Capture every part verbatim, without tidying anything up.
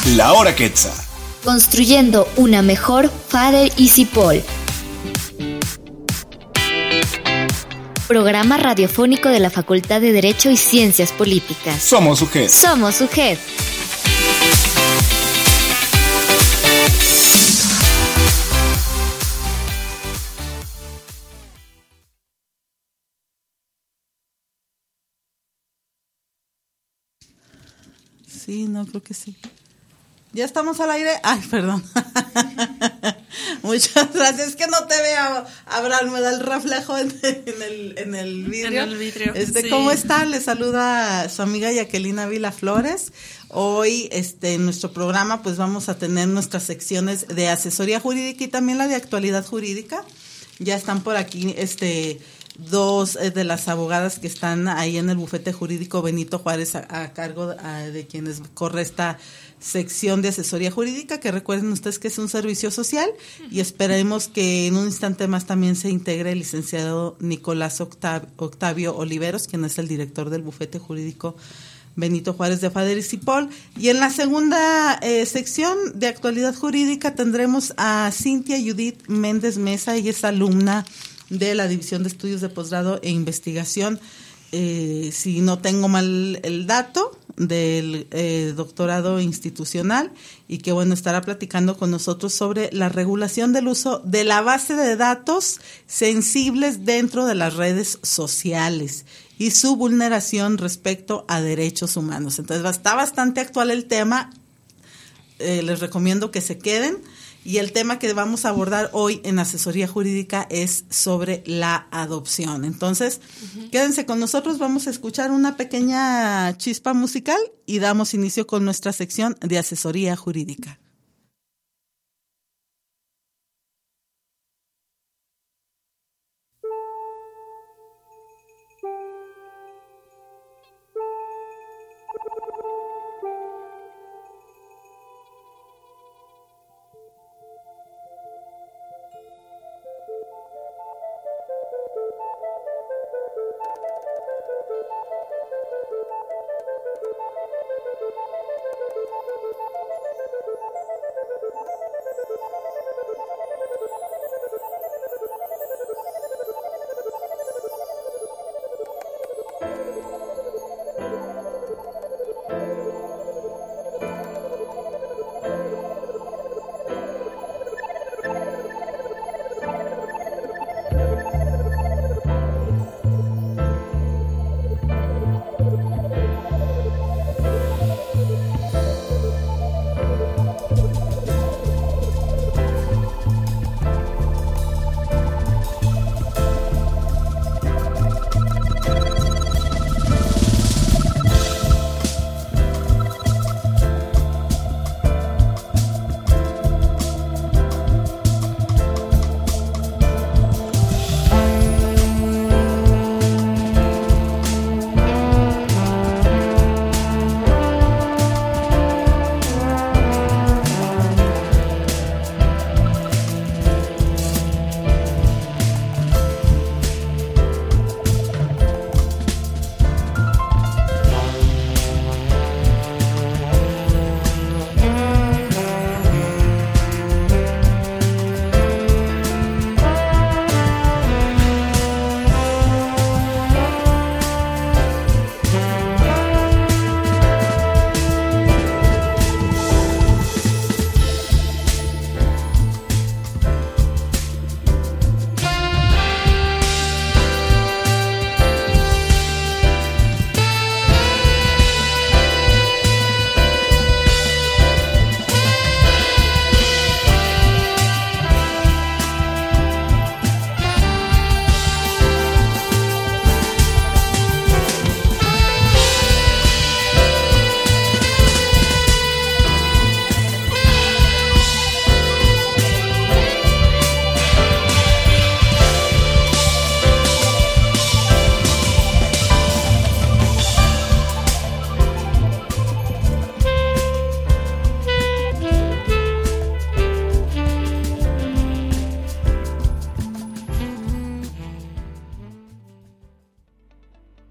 La Hora Quetzal. Construyendo una mejor Father y Cipol. Programa radiofónico de la Facultad de Derecho y Ciencias Políticas. Somos U G E D. Somos U G E D. Sí, no, creo que sí. ¿Ya estamos al aire? Ay, perdón. Muchas gracias. Es que no te veo, Abraham, me da el reflejo en, en, el, en el vidrio. En el vidrio, este, sí. ¿Cómo está? Le saluda su amiga Jacqueline Ávila Flores. Hoy, este, en nuestro programa, pues vamos a tener nuestras secciones de asesoría jurídica y también la de actualidad jurídica. Ya están por aquí, este... dos de las abogadas que están ahí en el bufete jurídico Benito Juárez a, a cargo a, de quienes corre esta sección de asesoría jurídica, que recuerden ustedes que es un servicio social, y esperemos que en un instante más también se integre el licenciado Nicolás Octavio, Octavio Oliveros, quien es el director del bufete jurídico Benito Juárez de Father y Cipol. Y en la segunda eh, sección de actualidad jurídica tendremos a Cintia Judith Méndez Mesa. Ella es alumna de la División de Estudios de Posgrado e Investigación, eh, si no tengo mal el dato, del eh, doctorado institucional, y que bueno, estará platicando con nosotros sobre la regulación del uso de la base de datos sensibles dentro de las redes sociales y su vulneración respecto a derechos humanos. Entonces está bastante actual el tema, eh, les recomiendo que se queden. Y el tema que vamos a abordar hoy en asesoría jurídica es sobre la adopción. Entonces, uh-huh. Quédense con nosotros, vamos a escuchar una pequeña chispa musical y damos inicio con nuestra sección de asesoría jurídica.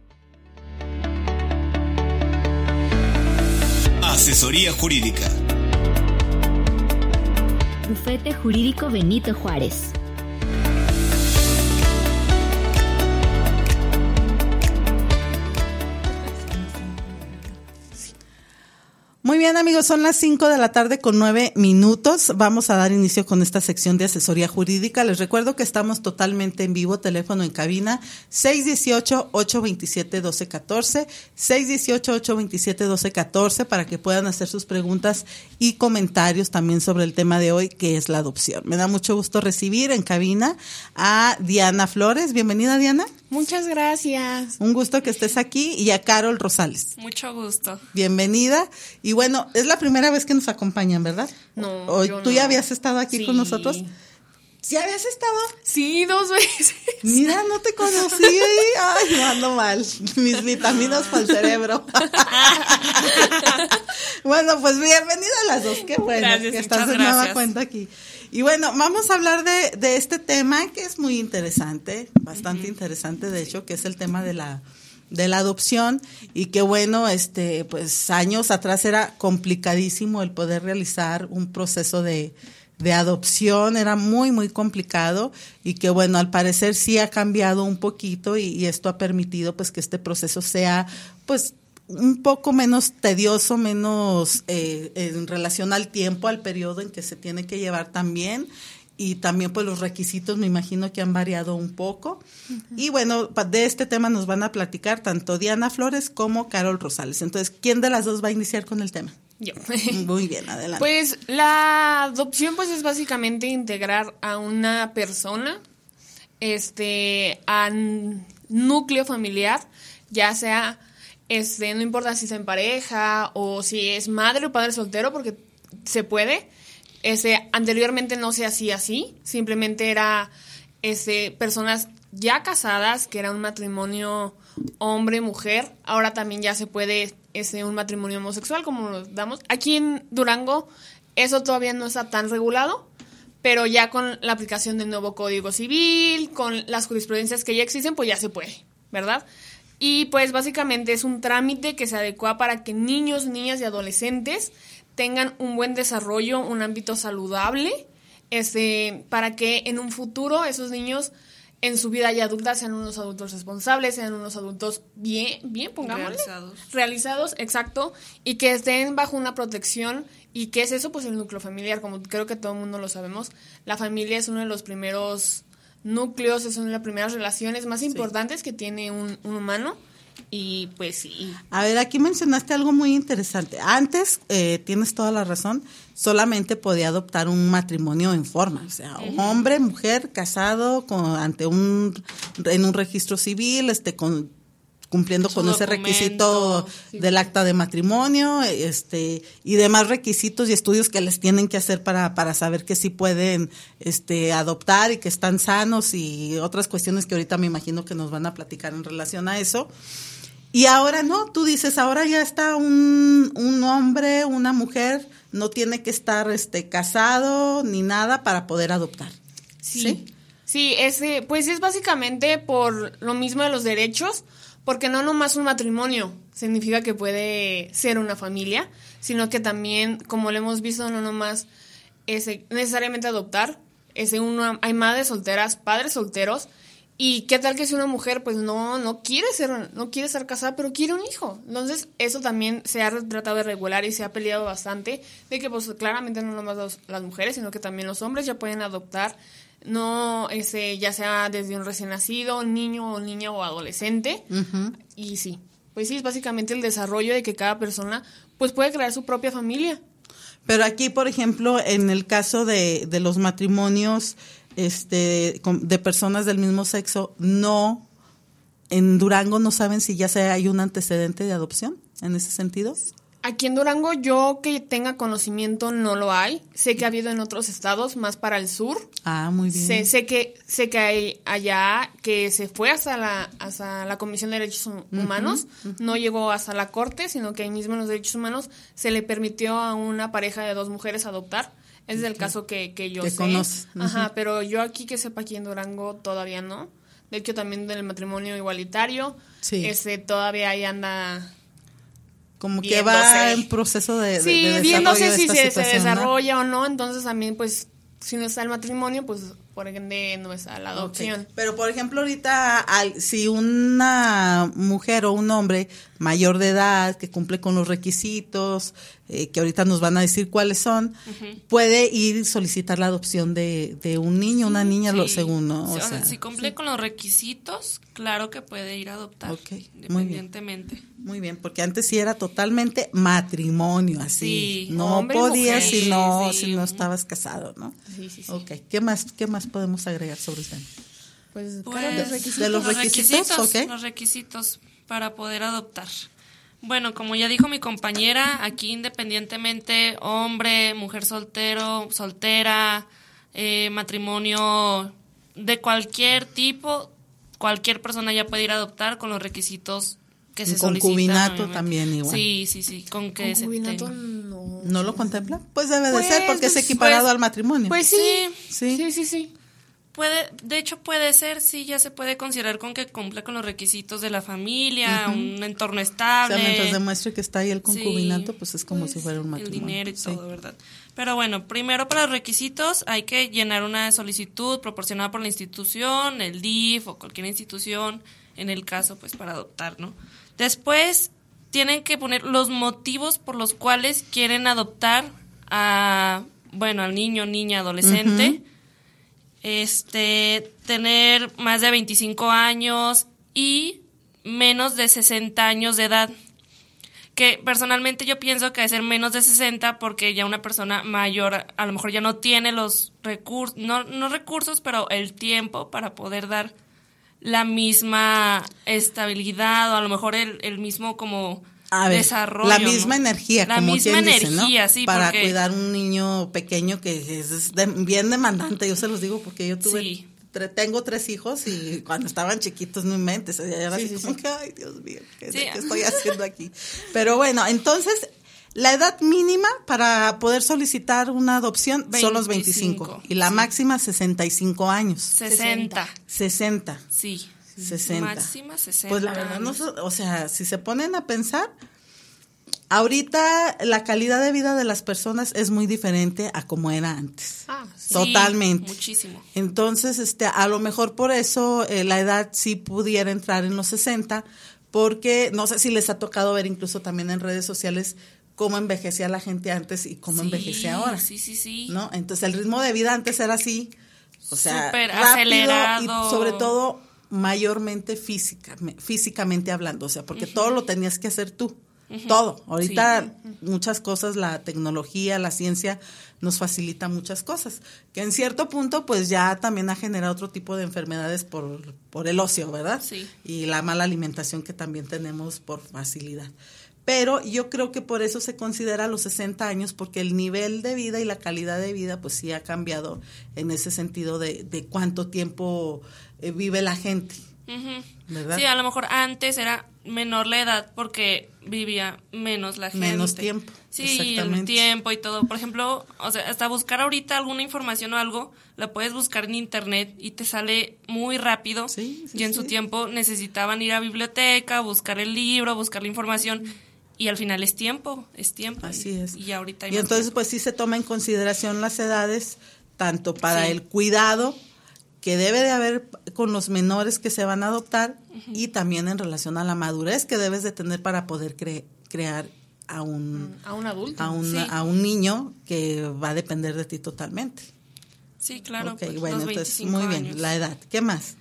Asesoría jurídica. Bufete Jurídico Benito Juárez. Muy bien, amigos, son las cinco de la tarde con nueve minutos. Vamos a dar inicio con esta sección de asesoría jurídica. Les recuerdo que estamos totalmente en vivo, teléfono en cabina seis uno ocho, ocho dos siete, uno dos uno cuatro, seis uno ocho, ocho dos siete, uno dos uno cuatro, para que puedan hacer sus preguntas y comentarios también sobre el tema de hoy, que es la adopción. Me da mucho gusto recibir en cabina a Diana Flores. Bienvenida, Diana. Muchas gracias. Un gusto que estés aquí, y a Carol Rosales. Mucho gusto. Bienvenida. Y bueno, es la primera vez que nos acompañan, ¿verdad? No, ¿O yo ¿Tú no. ya habías estado aquí Sí. con nosotros? ¿Sí habías estado? Sí, dos veces. Mira, no te conocí. Ay, no, ando mal. Mis vitaminas para el cerebro. Bueno, pues bienvenida a las dos. Qué bueno Gracias, que estás muchas de nueva gracias. cuenta aquí. Y bueno, vamos a hablar de, de este tema que es muy interesante, bastante uh-huh. interesante, de hecho, que es el tema de la de la adopción, y que bueno, este, pues años atrás era complicadísimo el poder realizar un proceso de de adopción, era muy, muy complicado, y que bueno, al parecer sí ha cambiado un poquito, y, y esto ha permitido pues que este proceso sea pues un poco menos tedioso, menos eh, en relación al tiempo, al periodo en que se tiene que llevar también, y también pues los requisitos me imagino que han variado un poco. Uh-huh. Y bueno, de este tema nos van a platicar tanto Diana Flores como Carol Rosales. Entonces, ¿quién de las dos va a iniciar con el tema? Yo. Muy bien, adelante. Pues la adopción pues es básicamente integrar a una persona este al núcleo familiar, ya sea este no importa si está en pareja o si es madre o padre soltero, porque se puede. Este anteriormente no se hacía así, simplemente era este personas ya casadas, que era un matrimonio hombre-mujer. Ahora también ya se puede este un matrimonio homosexual, como lo damos. Aquí en Durango eso todavía no está tan regulado, pero ya con la aplicación del nuevo Código Civil, con las jurisprudencias que ya existen, pues ya se puede, ¿verdad? Y pues básicamente es un trámite que se adecua para que niños, niñas y adolescentes tengan un buen desarrollo, un ámbito saludable, este, para que en un futuro esos niños en su vida ya adulta sean unos adultos responsables, sean unos adultos bien, bien, pongámosle. Realizados. Realizados, exacto, y que estén bajo una protección. ¿Y qué es eso? Pues el núcleo familiar, como creo que todo el mundo lo sabemos. La familia es uno de los primeros núcleos, es una de las primeras relaciones más importantes sí. que tiene un, un humano. Y pues sí. A ver, aquí mencionaste algo muy interesante. Antes, eh, tienes toda la razón, solamente podía adoptar un matrimonio en forma, o sea, uh-huh. hombre, mujer, casado, con, ante un en un registro civil, este, con cumpliendo Su con ese requisito sí. del acta de matrimonio, este, y demás requisitos y estudios que les tienen que hacer para, para saber que sí pueden, este, adoptar y que están sanos, y otras cuestiones que ahorita me imagino que nos van a platicar en relación a eso. Y ahora no, tú dices, ahora ya está un, un hombre, una mujer, no tiene que estar, este, casado ni nada para poder adoptar. Sí, sí, sí ese, pues es básicamente por lo mismo de los derechos, porque no nomás un matrimonio significa que puede ser una familia, sino que también, como lo hemos visto, no nomás es necesariamente adoptar, es uno, hay madres solteras, padres solteros, y qué tal que si una mujer pues no no quiere ser no quiere estar casada, pero quiere un hijo. Entonces eso también se ha tratado de regular y se ha peleado bastante, de que pues claramente no nomás los, las mujeres, sino que también los hombres ya pueden adoptar, no ese ya sea desde un recién nacido, niño o niña o adolescente. Uh-huh. Y sí, pues sí, es básicamente el desarrollo de que cada persona pues puede crear su propia familia. Pero aquí, por ejemplo, en el caso de, de los matrimonios este de personas del mismo sexo, no, en Durango no saben si ya se hay un antecedente de adopción en ese sentido. Aquí en Durango, yo que tenga conocimiento, no lo hay. Sé que ha habido en otros estados, más para el sur. Ah, muy bien. Sé, sé que sé que hay allá, que se fue hasta la hasta la Comisión de Derechos Humanos, uh-huh, uh-huh. No llegó hasta la Corte, sino que ahí mismo en los derechos humanos se le permitió a una pareja de dos mujeres adoptar. Es el caso que, que yo que sé. Conoce. Uh-huh. Ajá, pero yo aquí que sepa, aquí en Durango todavía no. De hecho, también del matrimonio igualitario, sí. Este todavía ahí anda... Como viéndose. Que va en proceso de, sí, de, de viéndose desarrollo si de se, esta se desarrolla o no, entonces también pues si no está el matrimonio, pues por ende no está la adopción. Okay. Pero por ejemplo ahorita al, si una mujer o un hombre mayor de edad que cumple con los requisitos, eh, que ahorita nos van a decir cuáles son, uh-huh. puede ir y solicitar la adopción de, de un niño, una niña, sí. lo según, ¿no? O o sea, sea, si cumple sí. con los requisitos, claro que puede ir a adoptar, okay. independientemente. Muy bien. Muy bien, porque antes sí era totalmente matrimonio, así. Sí. No Hombre, podías mujer, si no sí. si no estabas casado, ¿no? Sí, sí, sí. Okay. ¿Qué más qué más podemos agregar sobre el tema? Pues, pues los requisitos. de los, los requisitos, requisitos okay. los requisitos para poder adoptar. Bueno, como ya dijo mi compañera, aquí independientemente hombre, mujer soltero, soltera, eh, matrimonio de cualquier tipo, cualquier persona ya puede ir a adoptar con los requisitos que se solicitan. Concubinato también igual. Sí, sí, sí, con que concubinato se no. ¿No lo contempla? Pues debe pues, de ser porque es equiparado pues, al matrimonio. Pues sí. Sí. Sí, sí, sí. Puede, de hecho puede ser, sí, ya se puede considerar con que cumple con los requisitos de la familia, uh-huh. un entorno estable. O sea, mientras demuestre que está ahí el concubinato, sí, pues es como pues, si fuera un matrimonio. El dinero y sí. todo, ¿verdad? Pero bueno, primero para los requisitos hay que llenar una solicitud proporcionada por la institución, el D I F o cualquier institución, en el caso, pues, para adoptar, ¿no? Después tienen que poner los motivos por los cuales quieren adoptar a, bueno, al niño, niña, adolescente. Uh-huh. Este, tener más de veinticinco años y menos de sesenta años de edad. Que personalmente yo pienso que debe ser menos de sesenta porque ya una persona mayor a lo mejor ya no tiene los recursos, no, no recursos, pero el tiempo para poder dar la misma estabilidad o a lo mejor el, el mismo como a ver, desarrollo. La misma ¿no? energía, la como misma quien energía, dice, ¿no? sí. Para porque, cuidar un niño pequeño que es de, bien demandante, yo se los digo porque yo tuve... Sí. Tengo tres hijos y cuando estaban chiquitos no inventes, era sí, así sí, como sí. que, ay, Dios mío, ¿qué, sí. ¿qué estoy haciendo aquí? Pero bueno, entonces, la edad mínima para poder solicitar una adopción veinticinco son los veinticinco y la sí. máxima sesenta y cinco años. sesenta. sesenta. Sí. sesenta. Máxima sesenta. Pues la verdad, no, o sea, si se ponen a pensar, ahorita la calidad de vida de las personas es muy diferente a como era antes. Ah, sí. Totalmente. Sí, muchísimo. Entonces, este, a lo mejor por eso eh, la edad sí pudiera entrar en los sesenta, porque no sé si les ha tocado ver incluso también en redes sociales cómo envejecía la gente antes y cómo sí, envejece ahora. Sí, sí, sí. ¿No? Entonces, el ritmo de vida antes era así, o sea, súper rápido acelerado. Y sobre todo mayormente física, físicamente hablando, o sea, porque uh-huh. todo lo tenías que hacer tú. Uh-huh. Todo. Ahorita sí. muchas cosas, la tecnología, la ciencia nos facilita muchas cosas, que en cierto punto pues ya también ha generado otro tipo de enfermedades por, por el ocio, ¿verdad? Sí. Y la mala alimentación que también tenemos por facilidad. Pero yo creo que por eso se considera los sesenta años, porque el nivel de vida y la calidad de vida pues sí ha cambiado en ese sentido de, de cuánto tiempo eh, vive la gente. Uh-huh. ¿Verdad? Sí, a lo mejor antes era menor la edad porque vivía menos la gente. Menos tiempo. Sí, el tiempo y todo. Por ejemplo, o sea, hasta buscar ahorita alguna información o algo, la puedes buscar en internet y te sale muy rápido. Sí, sí, y en sí. su tiempo necesitaban ir a biblioteca, buscar el libro, buscar la información. Y al final es tiempo, es tiempo. Así y, es. Y ahorita hay Y más entonces tiempo. pues sí se toma en consideración las edades, tanto para Sí. el cuidado que debe de haber con los menores que se van a adoptar uh-huh. y también en relación a la madurez que debes de tener para poder cre- crear a un, a un adulto. a un, sí. a un niño que va a depender de ti totalmente. Sí, claro. Okay, pues, bueno, los entonces veinticinco muy bien, años. la edad. ¿Qué más?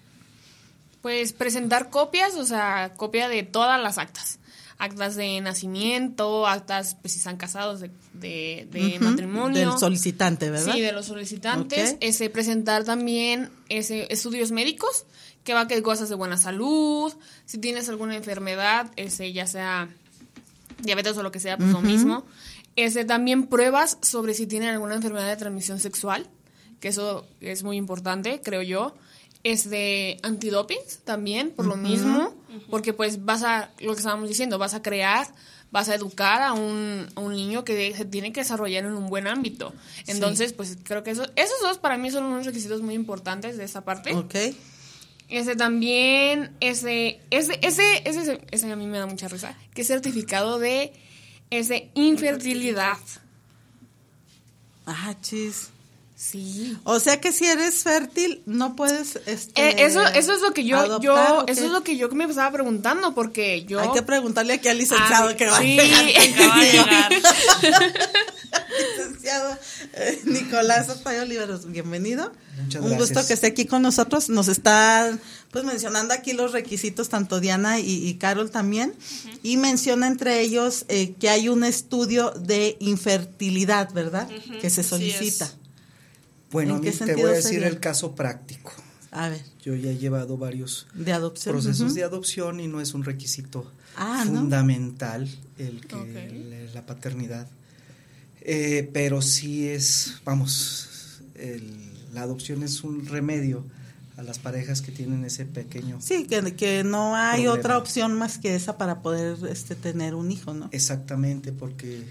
Pues presentar copias, o sea, copia de todas las actas. Actas de nacimiento, actas, pues si están casados, de, de, de Uh-huh. matrimonio. Del solicitante, ¿verdad? Sí, de los solicitantes. Okay. Ese, presentar también ese, estudios médicos, que va que gozas de buena salud, si tienes alguna enfermedad, ese ya sea diabetes o lo que sea, pues uh-huh. lo mismo. Ese, también pruebas sobre si tienen alguna enfermedad de transmisión sexual, que eso es muy importante, creo yo. Es de antidoping también, por uh-huh. lo mismo, uh-huh. porque pues vas a, lo que estábamos diciendo, vas a crear, vas a educar a un, a un niño que de, se tiene que desarrollar en un buen ámbito. Entonces, sí. pues creo que eso, esos dos para mí son unos requisitos muy importantes de esa parte. Ok. Ese también, ese, ese, ese, ese, ese a mí me da mucha risa, que es certificado de ese infertilidad. Ah, chis. Sí. O sea que si eres fértil, no puedes este, Eh, eso, eso es lo que yo, adoptar, yo, ¿o qué? eso es lo que yo me estaba preguntando, porque yo. Hay que preguntarle aquí al licenciado Ah, que va sí. a llegar. Acaba de llegar. Licenciado eh, Nicolás Ospay Oliveros, bienvenido. Muchas Un gracias. gusto que esté aquí con nosotros. Nos está pues mencionando aquí los requisitos, tanto Diana y, y Carol también, uh-huh. y menciona entre ellos eh, que hay un estudio de infertilidad, ¿verdad? Uh-huh. Que se solicita. Sí, bueno, ¿En qué te sentido voy a decir sería? El caso práctico. A ver. Yo ya he llevado varios de adopción, procesos uh-huh. de adopción y no es un requisito ah, fundamental ¿no? el que okay. el, la paternidad. Eh, pero sí es, vamos, el, la adopción es un remedio a las parejas que tienen ese pequeño sí, que, que no hay problema. Otra opción más que esa para poder este tener un hijo, ¿no? Exactamente, porque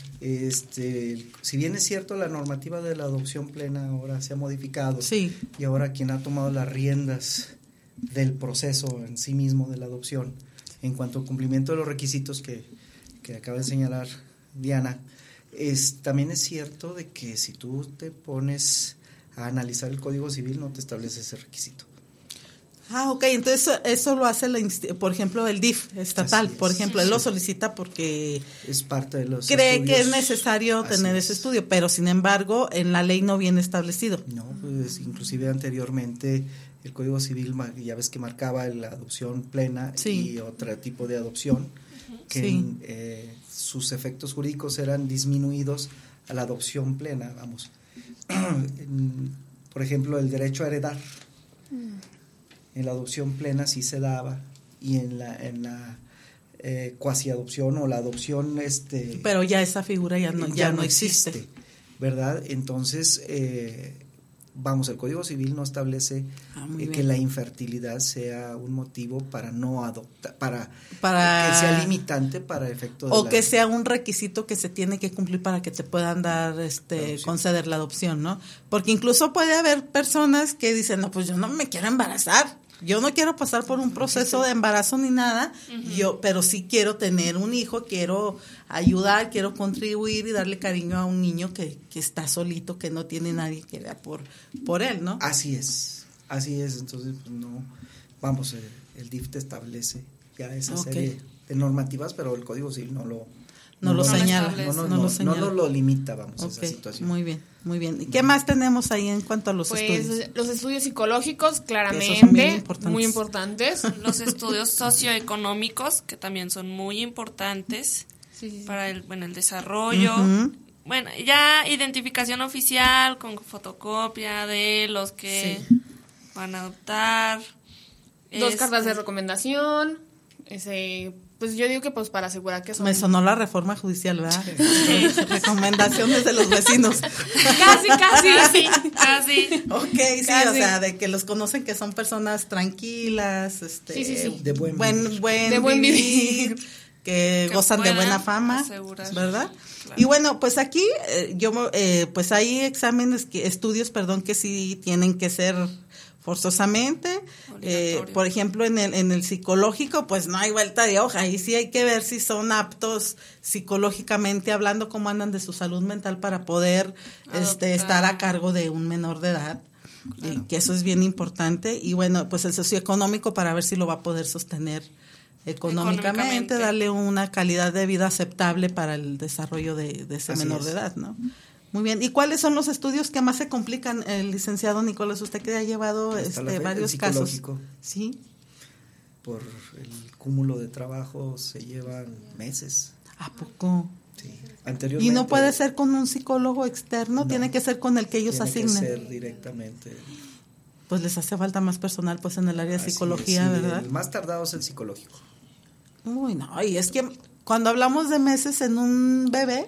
este, si bien es cierto la normativa de la adopción plena ahora se ha modificado, sí. y ahora quien ha tomado las riendas del proceso en sí mismo de la adopción, en cuanto al cumplimiento de los requisitos que, que acaba de señalar Diana, es, también es cierto de que si tú te pones a analizar el Código Civil no te establece ese requisito. Ah, ok, entonces eso, eso lo hace, la, por ejemplo, el D I F estatal, por ejemplo, él lo solicita porque es parte de los cree estudios. que es necesario tener ese estudio, pero sin embargo en la ley no viene establecido. No, pues inclusive anteriormente el Código Civil ya ves que marcaba la adopción plena sí. y otro tipo de adopción que sí. en, eh, sus efectos jurídicos eran disminuidos a la adopción plena, vamos. en, por ejemplo, el derecho a heredar. Mm. En la adopción plena sí se daba y en la en la eh, cuasi adopción o la adopción este pero ya esa figura ya no ya, ya no existe. existe, ¿verdad? Entonces eh, vamos, el Código Civil no establece ah, eh, que la infertilidad sea un motivo para no adoptar, para, para que sea limitante para efecto de o la, que sea un requisito que se tiene que cumplir para que te puedan dar este la conceder la adopción, ¿no? Porque incluso puede haber personas que dicen, no, pues yo no me quiero embarazar. Yo no quiero pasar por un proceso de embarazo ni nada, uh-huh. yo, pero sí quiero tener un hijo, quiero ayudar, quiero contribuir y darle cariño a un niño que, que está solito, que no tiene nadie que vea por, por él, ¿no? Así es, así es, entonces pues no, vamos, el, el D I F te establece ya esa okay. serie de normativas, pero el Código Civil no lo no, no lo señala, no, no, no, no, lo señala. no, no lo limita, vamos, okay. esa situación. Muy bien, muy bien. ¿Y qué más tenemos ahí en cuanto a los pues, estudios? Los estudios psicológicos, claramente, importantes. muy importantes. Los estudios socioeconómicos, que también son muy importantes sí, sí, sí. para el, bueno, el desarrollo. Uh-huh. Bueno, ya identificación oficial con fotocopia de los que sí. van a adoptar. Dos este, cartas de recomendación, ese... Pues yo digo que pues para asegurar que son... Me sonó la reforma judicial, ¿verdad? Sí. Recomendaciones de los vecinos. Casi, casi, sí, casi. Ok, sí, casi. O sea, de que los conocen que son personas tranquilas, este, sí, sí, sí. de buen, buen, buen de buen vivir, vivir, que, que gozan de buena fama, asegurar. ¿verdad? Claro. Y bueno, pues aquí eh, yo, eh, pues hay exámenes, que estudios, perdón, que sí tienen que ser forzosamente, eh, por ejemplo en el en el psicológico pues no hay vuelta de hoja, y sí hay que ver si son aptos psicológicamente hablando, cómo andan de su salud mental para poder Adoptar. este estar a cargo de un menor de edad, claro. y que eso es bien importante, y bueno pues el socioeconómico para ver si lo va a poder sostener económicamente, económicamente. Darle una calidad de vida aceptable para el desarrollo de, de ese Así menor es. de edad, ¿no? Muy bien. ¿Y cuáles son los estudios que más se complican, el licenciado Nicolás? Usted que ha llevado este, fe, varios casos. Sí. Por el cúmulo de trabajo se llevan meses. ¿A poco? Sí. Anteriormente. ¿Y no puede ser con un psicólogo externo? No, tiene que ser con el que ellos tiene asignen. Tiene que ser directamente. Pues les hace falta más personal pues en el área de psicología, es, sí, ¿verdad? El más tardado es el psicológico. Uy, no. Y es que cuando hablamos de meses en un bebé,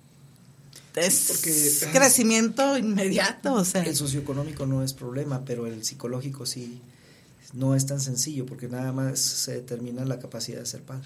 es Porque, crecimiento inmediato, o sea. El socioeconómico no es problema, pero el psicológico sí no es tan sencillo, porque nada más se determina la capacidad de ser padre.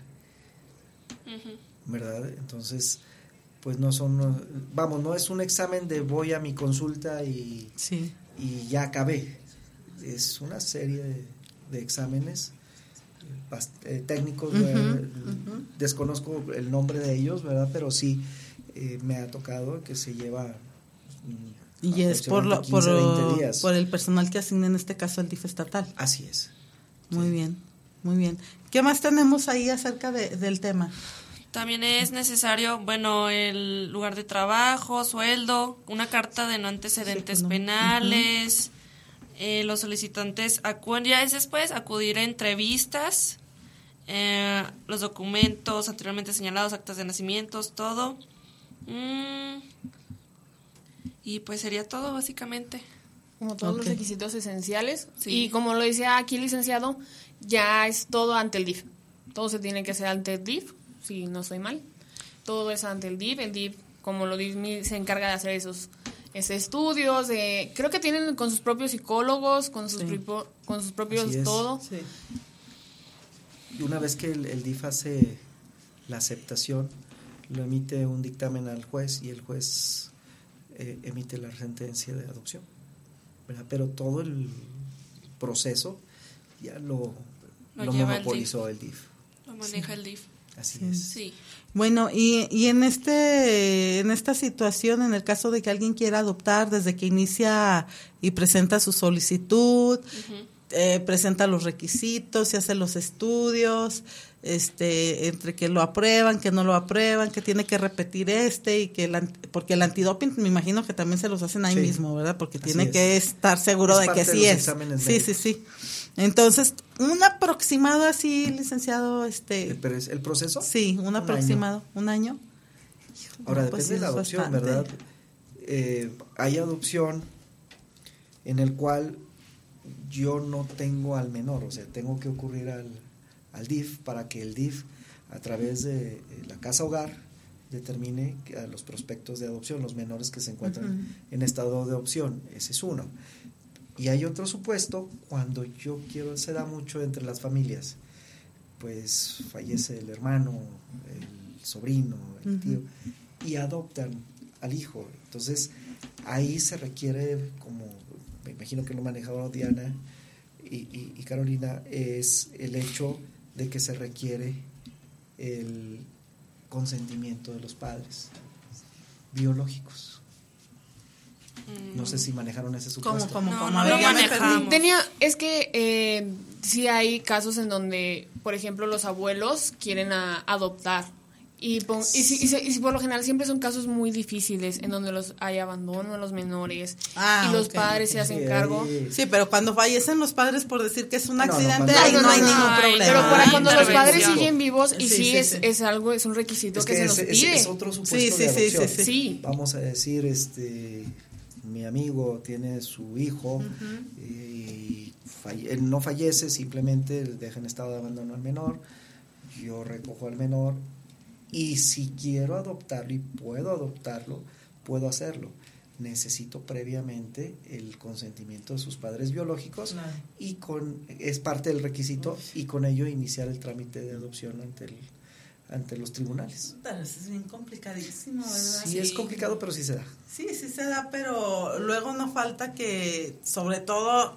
Uh-huh. ¿Verdad? Entonces, pues no son, vamos, no es un examen de voy a mi consulta y, sí. y ya acabé. Es una serie de, de exámenes eh, técnicos, uh-huh, uh-huh. desconozco el nombre de ellos, ¿verdad? Pero sí. Eh, me ha tocado que se lleva Y es por, lo, por, por el personal que asigna en este caso el D I F estatal. Así es. Muy sí. bien, muy bien. ¿Qué más tenemos ahí acerca de, del tema? También es necesario, bueno, el lugar de trabajo, sueldo, una carta de no antecedentes sí, penales. Uh-huh. eh, los solicitantes acuden, ya es después acudir a entrevistas, eh, los documentos anteriormente señalados, actas de nacimientos, todo. Mm, y pues sería todo básicamente. Como todos okay. los requisitos esenciales. Sí. Y como lo decía aquí el licenciado, ya es todo ante el D I F. Todo se tiene que hacer ante el D I F. Si no estoy mal, todo es ante el D I F. El D I F, como lo dice, se encarga de hacer esos, esos estudios. De, creo que tienen con sus propios psicólogos, con sus, sí. pripo, con sus propios todo. Sí. Y una vez que el, el D I F hace la aceptación, lo emite un dictamen al juez y el juez eh, emite la sentencia de adopción, ¿verdad? Pero todo el proceso ya lo, lo, lo monopolizó el D I F. Lo maneja sí. el D I F. Así sí. es. Sí. Bueno, y, y en este en esta situación, en el caso de que alguien quiera adoptar, desde que inicia y presenta su solicitud, uh-huh. eh, presenta los requisitos, se hacen los estudios, este, entre que lo aprueban, que no lo aprueban, que tiene que repetir este y que el, porque el antidoping me imagino que también se los hacen ahí sí. mismo, ¿verdad? Porque Así tiene es. que estar seguro es de que de sí es. Sí, médicos. sí, sí. Entonces, un aproximado así, licenciado, este, ¿Pero es el proceso? Sí, un, un aproximado, año. un año. Ahora, no, pues depende sí, de la adopción, bastante. ¿verdad? Eh, hay adopción en el cual yo no tengo al menor, o sea, tengo que ocurrir al, al D I F para que el D I F, a través de la casa hogar, determine a los prospectos de adopción, los menores que se encuentran uh-huh. en estado de adopción. Ese es uno. Y hay otro supuesto cuando yo quiero, se da mucho entre las familias, pues fallece el hermano, el sobrino, el uh-huh. tío, y adoptan al hijo. Entonces, ahí se requiere, como me imagino que lo manejaba Diana y, y, y Carolina, es el hecho de que se requiere el consentimiento de los padres biológicos. No sé si manejaron ese supuesto. ¿Cómo, cómo, no, cómo? No, a ver, no manejamos. Tenía, es que eh, sí hay casos en donde, por ejemplo, los abuelos quieren a, adoptar. Y, pon, y, si, y, si, y si por lo general siempre son casos muy difíciles en donde los hay abandono a los menores ah, y los okay, padres okay. se hacen sí, cargo. Sí, pero cuando fallecen los padres por decir que es un accidente, no, no, ahí no, no, no hay no, ningún no, problema. Pero para cuando Ay, los padres siguen vivos y sí, sí, sí, es, sí. es algo, es un requisito es que, que se es, nos es, pide. Es otro supuesto sí, sí, de adopción. Sí, sí, sí. Vamos a decir, este, mi amigo tiene su hijo uh-huh. y falle, él no fallece, simplemente deja en estado de abandono al menor, yo recojo al menor. Y si quiero adoptarlo y puedo adoptarlo, puedo hacerlo. Necesito previamente el consentimiento de sus padres biológicos claro. y con es parte del requisito Uf. y con ello iniciar el trámite de adopción ante el ante los tribunales. Pero eso es bien complicadísimo, ¿verdad? Sí, sí, es complicado, pero sí se da. Sí, sí se da, pero luego no falta que, sobre todo,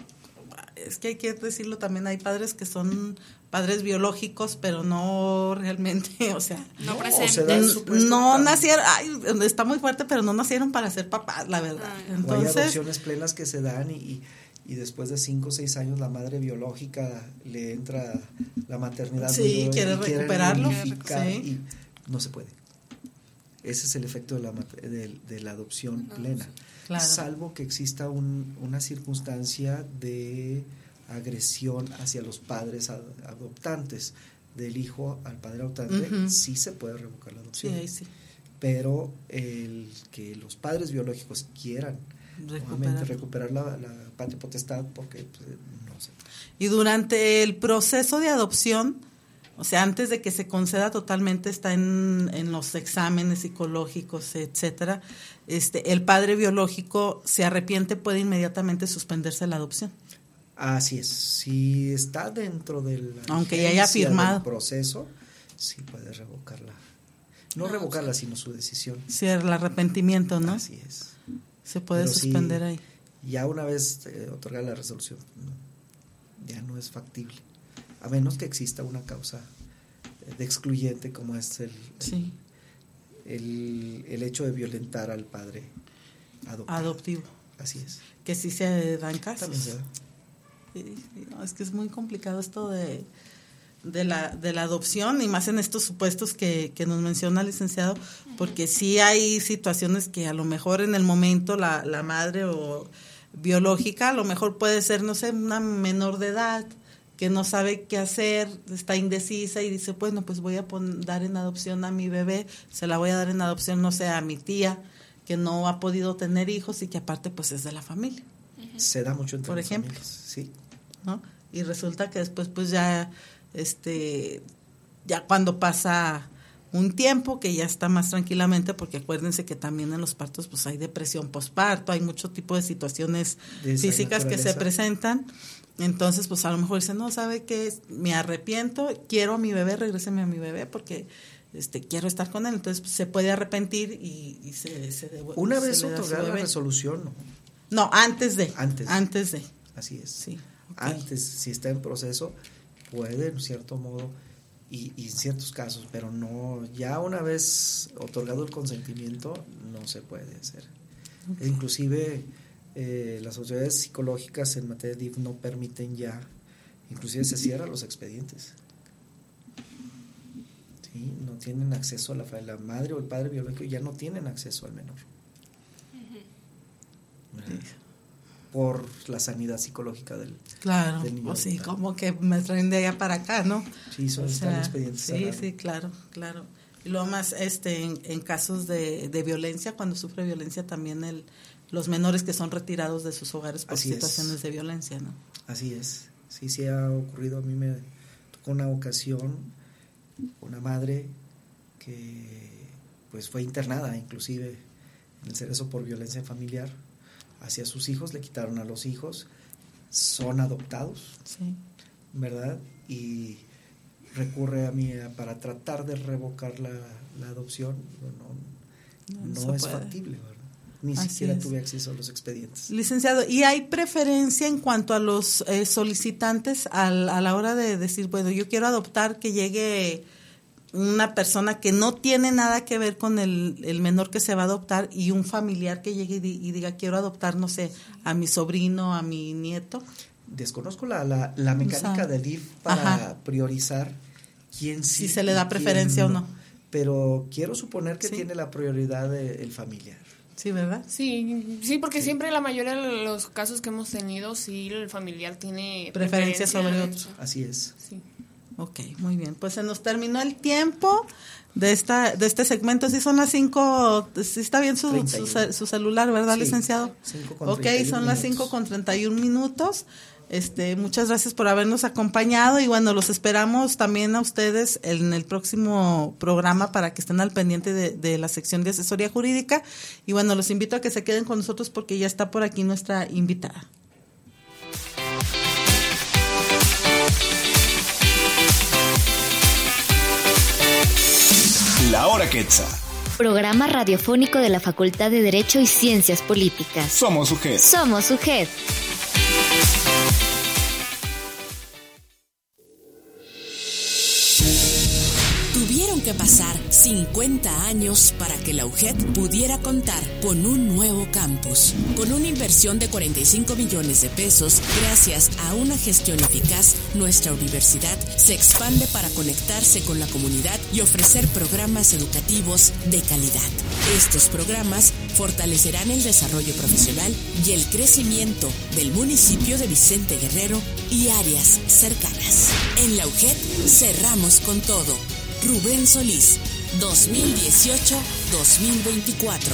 es que hay que decirlo también, hay padres que son padres biológicos, pero no realmente, o sea, no, no presentes. No nacieron, ay, está muy fuerte, pero no nacieron para ser papás, la verdad. Ay, Entonces, hay adopciones plenas que se dan y, y, y después de cinco o seis años la madre biológica le entra la maternidad. Sí, quiere recuperarlo. Sí. Y no se puede. Ese es el efecto de la, de, de la adopción no, plena. Claro. Salvo que exista un, una circunstancia de agresión hacia los padres adoptantes, del hijo al padre adoptante, uh-huh. sí se puede revocar la adopción. Sí, ahí sí. Pero el que los padres biológicos quieran recuperar, recuperar la, la patria potestad, porque pues, no sé. Y durante el proceso de adopción, o sea, antes de que se conceda totalmente, está en, en los exámenes psicológicos, etcétera, este, el padre biológico se arrepiente, puede inmediatamente suspenderse la adopción. Así es, si está dentro del aunque ya haya firmado el proceso, sí puede revocarla. No, no revocarla, sí. sino su decisión. Sí, el arrepentimiento, ¿no? Así es. Se puede Pero suspender sí, ahí. Ya una vez eh, otorgada la resolución, no, ya no es factible, a menos que exista una causa de excluyente como es el, sí. el, el, el hecho de violentar al padre adoptivo. adoptivo. Así es. Que sí se dan casos. También se da. Sí, sí, no, es que es muy complicado esto de, de, la, de la adopción, y más en estos supuestos que, que nos menciona el licenciado, porque sí hay situaciones que a lo mejor en el momento la, la madre o biológica, a lo mejor puede ser, no sé, una menor de edad, que no sabe qué hacer, está indecisa y dice, bueno, pues voy a pon, dar en adopción a mi bebé, se la voy a dar en adopción, no sé, a mi tía, que no ha podido tener hijos y que aparte pues es de la familia. Se da mucho entre por los ejemplo, amigos, sí. ¿no? Y resulta que después pues ya este ya cuando pasa un tiempo que ya está más tranquilamente, porque acuérdense que también en los partos pues hay depresión postparto, hay mucho tipo de situaciones de físicas que se presentan. Entonces pues a lo mejor dicen, no, ¿sabe qué? Me arrepiento, quiero a mi bebé, regréseme a mi bebé porque este quiero estar con él. Entonces pues, se puede arrepentir y, y se, se devuelve. Una se vez le da su otorgada la bebé. resolución, ¿no? No, antes de. Antes. Antes de. Así es. Sí. Okay. Antes, si está en proceso, puede, en cierto modo, y, y en ciertos casos, pero no, ya una vez otorgado el consentimiento, no se puede hacer. Okay. Inclusive, eh, las autoridades psicológicas en materia de D I F no permiten ya, inclusive se cierran los expedientes. ¿Sí? No tienen acceso a la, la madre o el padre biológico, ya no tienen acceso al menor. Uh-huh. Por la sanidad psicológica del, claro, del niño. O sí, como que me traen de allá para acá, ¿no? Sí, son expedientes. Sí, cerrados. Sí, claro, claro. Y luego más este en, en casos de, de violencia, cuando sufre violencia también el los menores que son retirados de sus hogares por Así situaciones es. de violencia, ¿no? Así es. Sí, sí ha ocurrido. A mí me tocó una ocasión, una madre que pues fue internada inclusive en el Cerezo por violencia familiar hacia sus hijos, le quitaron a los hijos, son adoptados, sí. ¿verdad? Y recurre a mí para tratar de revocar la, la adopción, no, no, no, no es puede. factible, ¿verdad? Ni Así siquiera es. tuve acceso a los expedientes. Licenciado, ¿y hay preferencia en cuanto a los eh, solicitantes al, a la hora de decir, bueno, yo quiero adoptar, que llegue una persona que no tiene nada que ver con el, el menor que se va a adoptar y un familiar que llegue y, di, y diga, quiero adoptar, no sé, a mi sobrino, a mi nieto? Desconozco la, la, la mecánica o sea, de D I F para Ajá. priorizar quién sí si se le da preferencia no. o no. Pero quiero suponer que sí. tiene la prioridad de, el familiar. Sí, ¿verdad? Sí, sí, porque sí. siempre la mayoría de los casos que hemos tenido, sí, el familiar tiene preferencia, preferencia sobre otros. Así es. Sí. Ok, muy bien. Pues se nos terminó el tiempo de esta de este segmento. Sí, son las cinco. Sí, está bien su, su, su celular, ¿verdad, sí, licenciado? Ok, son las cinco con treinta y un minutos. Este, muchas gracias por habernos acompañado y bueno, los esperamos también a ustedes en el próximo programa para que estén al pendiente de, de la sección de asesoría jurídica y bueno, los invito a que se queden con nosotros porque ya está por aquí nuestra invitada. La Hora Quetzal. Programa radiofónico de la Facultad de Derecho y Ciencias Políticas. Somos U G E D. Somos U G E D. Tuvieron que pasar cincuenta años para que la U G E D pudiera contar con un nuevo campus. Con una inversión de cuarenta y cinco millones de pesos, gracias a una gestión eficaz, nuestra universidad se expande para conectarse con la comunidad y ofrecer programas educativos de calidad. Estos programas fortalecerán el desarrollo profesional y el crecimiento del municipio de Vicente Guerrero y áreas cercanas. En la U G E D cerramos con todo. Rubén Solís, dos mil dieciocho a dos mil veinticuatro.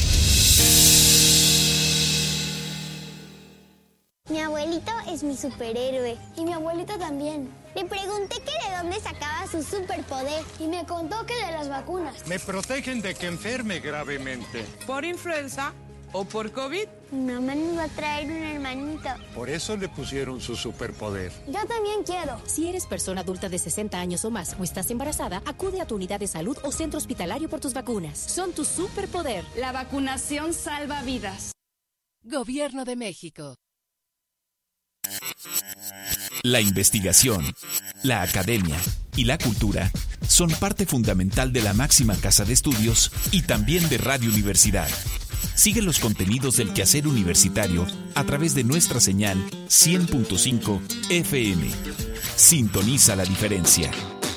Mi abuelito es mi superhéroe. Y mi abuelita también. Le pregunté que de dónde sacaba su superpoder. Y me contó que de las vacunas. Me protegen de que enferme gravemente. ¿Por influenza o por COVID? Mi mamá nos va a traer un hermanito. Por eso le pusieron su superpoder. Yo también quiero. Si eres persona adulta de sesenta años o más o estás embarazada, acude a tu unidad de salud o centro hospitalario por tus vacunas. Son tu superpoder. La vacunación salva vidas. Gobierno de México. La investigación, la academia y la cultura son parte fundamental de la máxima casa de estudios y también de Radio Universidad. Sigue los contenidos del quehacer universitario a través de nuestra señal cien punto cinco F M. Sintoniza la diferencia.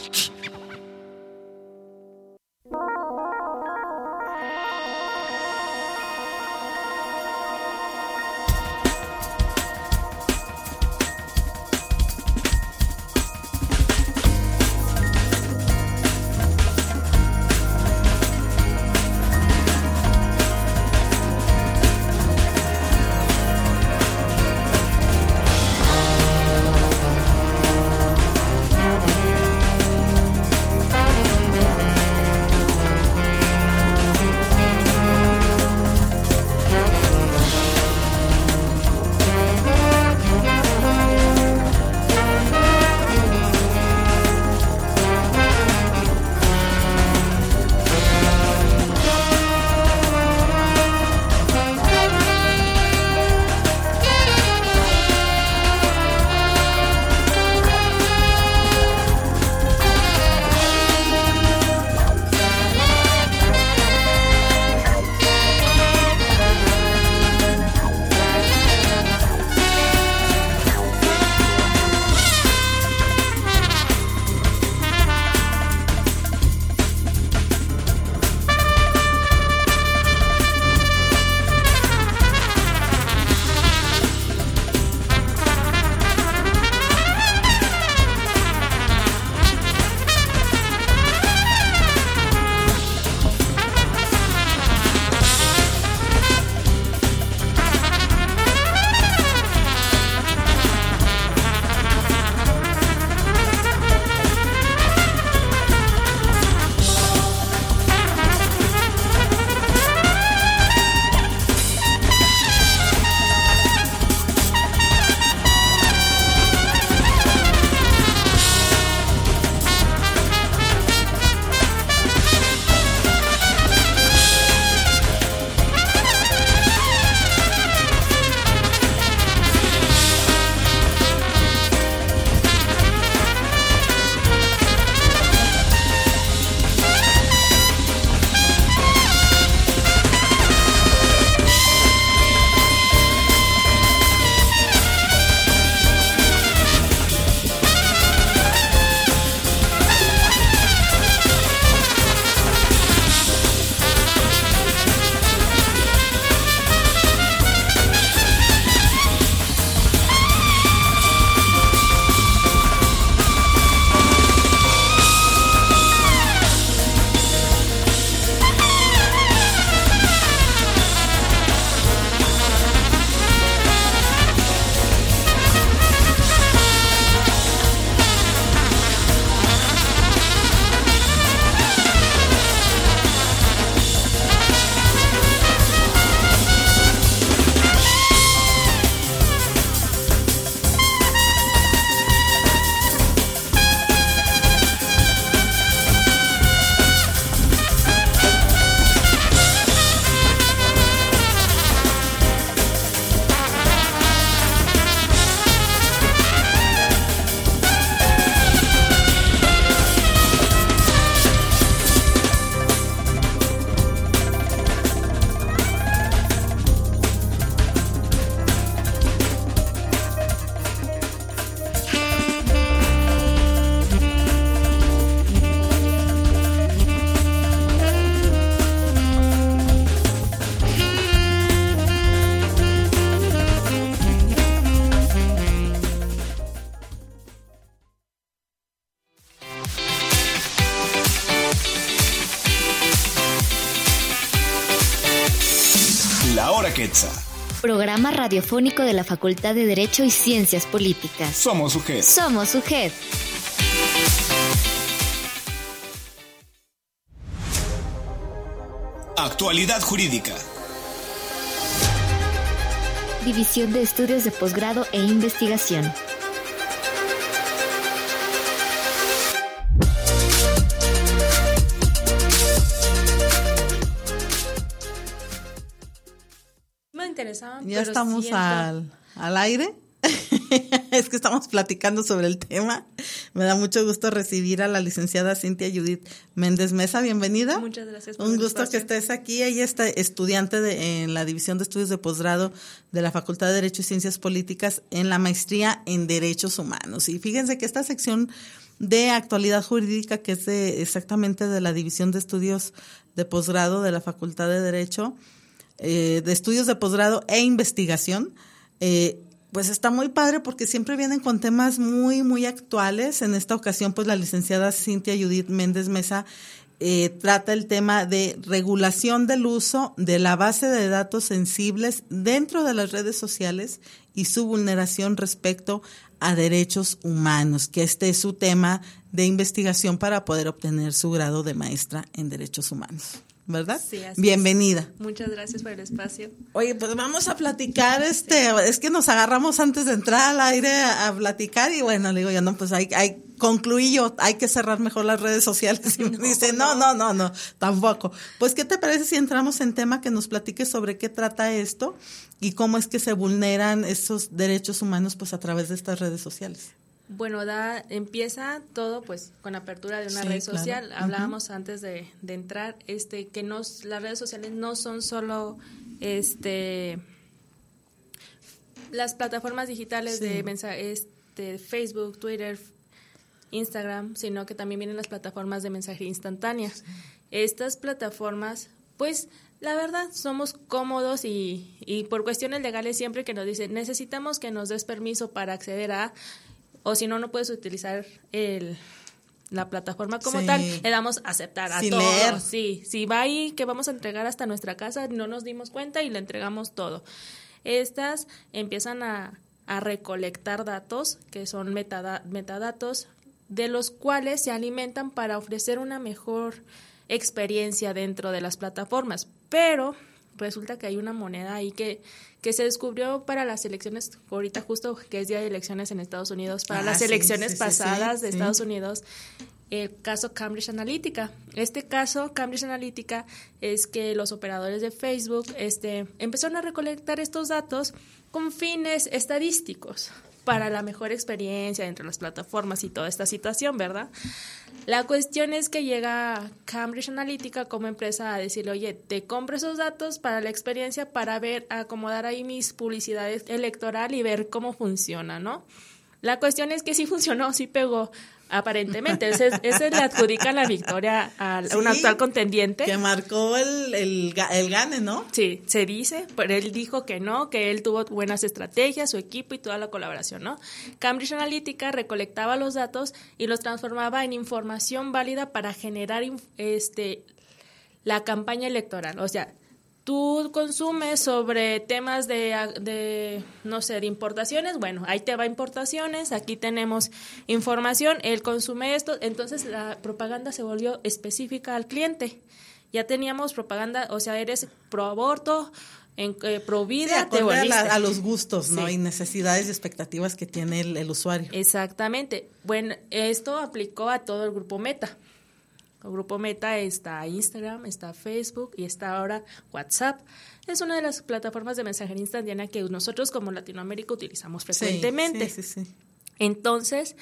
La Hora Quetzal. Programa radiofónico de la Facultad de Derecho y Ciencias Políticas. Somos U G E D. Somos U G E D. Actualidad jurídica. División de Estudios de Posgrado e Investigación. Ya estamos al, al aire. es que estamos platicando sobre el tema. Me da mucho gusto recibir a la licenciada Cintia Judith Méndez Mesa. Bienvenida. Muchas gracias por Un el gusto espacio. que estés aquí. Ella está estudiante de, en la División de Estudios de Posgrado de la Facultad de Derecho y Ciencias Políticas en la maestría en Derechos Humanos. Y fíjense que esta sección de actualidad jurídica, que es de, exactamente de la División de Estudios de Posgrado de la Facultad de Derecho, eh, de Estudios de Posgrado e Investigación, eh, pues está muy padre porque siempre vienen con temas muy, muy actuales. En esta ocasión, pues la licenciada Cintia Judith Méndez Mesa eh, trata el tema de regulación del uso de la base de datos sensibles dentro de las redes sociales y su vulneración respecto a derechos humanos, que este es su tema de investigación para poder obtener su grado de maestra en derechos humanos. ¿Verdad? Sí, así Bienvenida. Es. Muchas gracias por el espacio. Oye, pues vamos a platicar, este, sí. Es que nos agarramos antes de entrar al aire a, a platicar y bueno, le digo yo, no, pues hay, hay, concluí yo, hay que cerrar mejor las redes sociales. Y me no, dice, no, no, no, no, tampoco. Pues, ¿qué te parece si entramos en tema que nos platiques sobre qué trata esto y cómo es que se vulneran esos derechos humanos, pues, a través de estas redes sociales? Bueno, da, empieza todo pues con apertura de una sí, red social. Claro. Hablábamos uh-huh. antes de, de entrar, este, que nos, las redes sociales no son solo este las plataformas digitales sí. de mensaje, este, Facebook, Twitter, Instagram, sino que también vienen las plataformas de mensajería instantánea. Sí. Estas plataformas, pues, la verdad, somos cómodos y, y por cuestiones legales siempre que nos dicen necesitamos que nos des permiso para acceder a, o si no, no puedes utilizar el, la plataforma como sí. tal, le damos aceptar a Sin todo. leer. Sí, si va ahí que vamos a entregar hasta nuestra casa, no nos dimos cuenta y le entregamos todo. Estas empiezan a, a recolectar datos, que son metada, metadatos, de los cuales se alimentan para ofrecer una mejor experiencia dentro de las plataformas. Pero resulta que hay una moneda ahí que, que se descubrió para las elecciones, ahorita justo que es día de elecciones en Estados Unidos, para ah, las elecciones sí, sí, pasadas sí, sí, de sí. Estados Unidos, el caso Cambridge Analytica. Este caso, Cambridge Analytica, es que los operadores de Facebook este, empezaron a recolectar estos datos con fines estadísticos para la mejor experiencia entre las plataformas y toda esta situación, ¿verdad? La cuestión es que llega Cambridge Analytica como empresa a decirle, oye, te compro esos datos para la experiencia, para ver, acomodar ahí mis publicidades electoral y ver cómo funciona, ¿no? La cuestión es que sí funcionó, sí pegó, aparentemente. Ese, ese le adjudica la victoria a sí, un actual contendiente. Que marcó el, el, el gane, ¿no? Sí, se dice, pero él dijo que no, que él tuvo buenas estrategias, su equipo y toda la colaboración, ¿no? Cambridge Analytica recolectaba los datos y los transformaba en información válida para generar este la campaña electoral. O sea, tú consumes sobre temas de, de, no sé, de importaciones, bueno, ahí te va importaciones, aquí tenemos información, él consume esto, entonces la propaganda se volvió específica al cliente. Ya teníamos propaganda, o sea, eres pro aborto, en, eh, pro vida, sí, te volviste. A, a los gustos, ¿no? Sí. Y necesidades y expectativas que tiene el, el usuario. Exactamente. Bueno, esto aplicó a todo el grupo Meta. El grupo Meta está Instagram, está Facebook y está ahora WhatsApp. Es una de las plataformas de mensajería instantánea que nosotros como Latinoamérica utilizamos frecuentemente. Sí, sí, sí, sí. Entonces,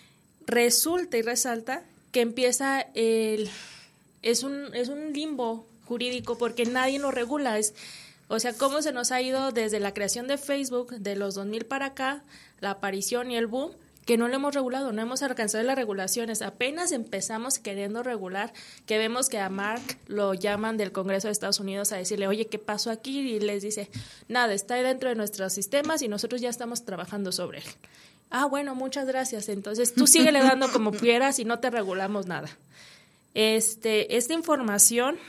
resulta y resalta que empieza el... Es un, es un limbo jurídico porque nadie lo regula. Es, o sea, cómo se nos ha ido desde la creación de Facebook de los dos mil para acá, la aparición y el boom, que no lo hemos regulado, no hemos alcanzado las regulaciones. Apenas empezamos queriendo regular, que vemos que a Mark lo llaman del Congreso de Estados Unidos a decirle, oye, ¿qué pasó aquí? Y les dice, nada, está dentro de nuestros sistemas y nosotros ya estamos trabajando sobre él. Ah, bueno, muchas gracias. Entonces, tú síguele dando como quieras y no te regulamos nada. Este, esta información,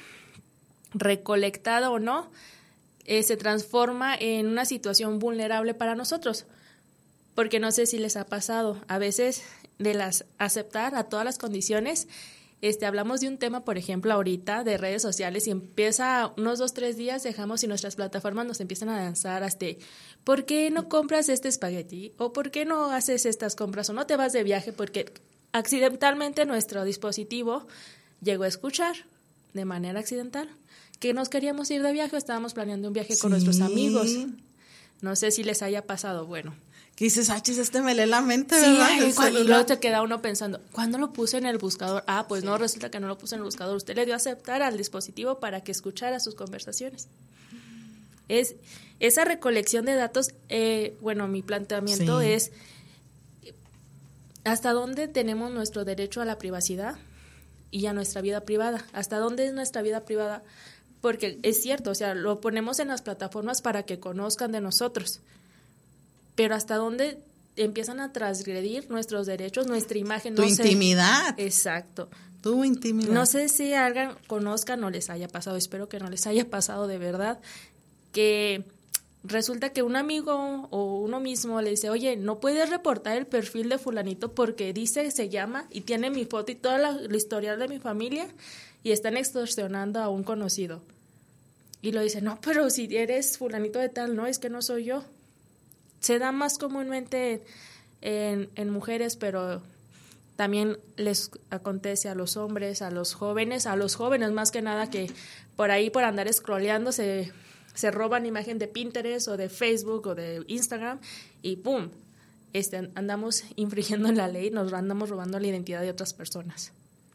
recolectada o no, eh, se transforma en una situación vulnerable para nosotros. Porque no sé si les ha pasado, a veces de las aceptar a todas las condiciones, este, hablamos de un tema, por ejemplo, ahorita de redes sociales y empieza unos dos, tres días, dejamos y nuestras plataformas nos empiezan a lanzar hasta, ¿por qué no compras este espagueti? ¿O por qué no haces estas compras? ¿O no te vas de viaje? Porque accidentalmente nuestro dispositivo llegó a escuchar, de manera accidental, que nos queríamos ir de viaje, estábamos planeando un viaje con sí. nuestros amigos. No sé si les haya pasado, bueno. Que dices, ah, chis, este me lee la mente, Sí, ¿verdad? ay, El cuando- y celular. luego te queda uno pensando, ¿cuándo lo puse en el buscador? Ah, pues no, resulta que no lo puse en el buscador. Usted le dio a aceptar al dispositivo para que escuchara sus conversaciones. Es esa recolección de datos, eh, bueno, mi planteamiento Sí. es ¿hasta dónde tenemos nuestro derecho a la privacidad y a nuestra vida privada? ¿Hasta dónde es nuestra vida privada? Porque es cierto, o sea, lo ponemos en las plataformas para que conozcan de nosotros, pero ¿hasta dónde empiezan a transgredir nuestros derechos, nuestra imagen? Tu No sé. intimidad. Exacto. Tu intimidad. No sé si alguien conozcan o les haya pasado, espero que no les haya pasado de verdad, que resulta que un amigo o uno mismo le dice, oye, no puedes reportar el perfil de fulanito porque dice, se llama y tiene mi foto y toda la, la historial de mi familia y están extorsionando a un conocido. Y lo dice, no, pero si eres fulanito de tal, no, es que no soy yo. Se da más comúnmente en, en mujeres, pero también les acontece a los hombres, a los jóvenes, a los jóvenes más que nada que por ahí por andar scrolleando se, se roban imagen de Pinterest o de Facebook o de Instagram y ¡pum! Este, andamos infringiendo la ley, nos andamos robando la identidad de otras personas.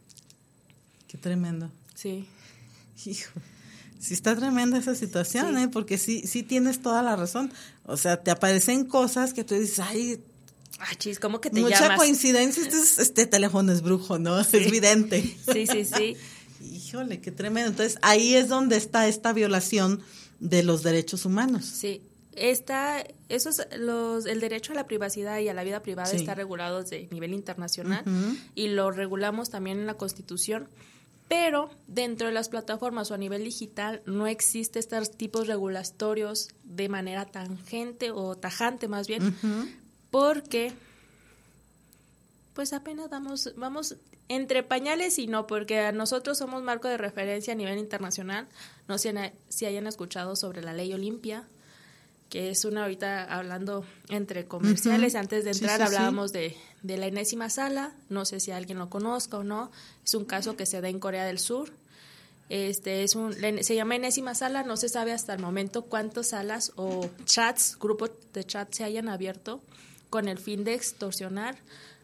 Qué tremendo. Sí. Hijo. Sí está tremenda esa situación, sí. ¿eh? Porque sí, sí tienes toda la razón. O sea, te aparecen cosas que tú dices, ay, ay chis, ¿cómo que te mucha llamas? coincidencia, este, es, este teléfono es brujo, ¿no? Sí. Es vidente. Sí, sí, sí. Híjole, qué tremendo. Entonces, ahí es donde está esta violación de los derechos humanos. Sí. Está, esos, los, el derecho a la privacidad y a la vida privada sí. está regulado de nivel internacional uh-huh. y lo regulamos también en la Constitución. Pero dentro de las plataformas o a nivel digital no existe estos tipos regulatorios de manera tangente o tajante más bien, uh-huh. porque pues apenas vamos, vamos entre pañales y no, porque nosotros somos marco de referencia a nivel internacional. No sé si, si hayan escuchado sobre la ley Olimpia, que es una ahorita hablando entre comerciales, uh-huh. antes de entrar sí, sí, hablábamos sí. de, de la enésima sala, no sé si alguien lo conozca o no, es un caso que se da en Corea del Sur, este es un se llama enésima sala, no se sabe hasta el momento cuántas salas o chats, grupos de chats se hayan abierto con el fin de extorsionar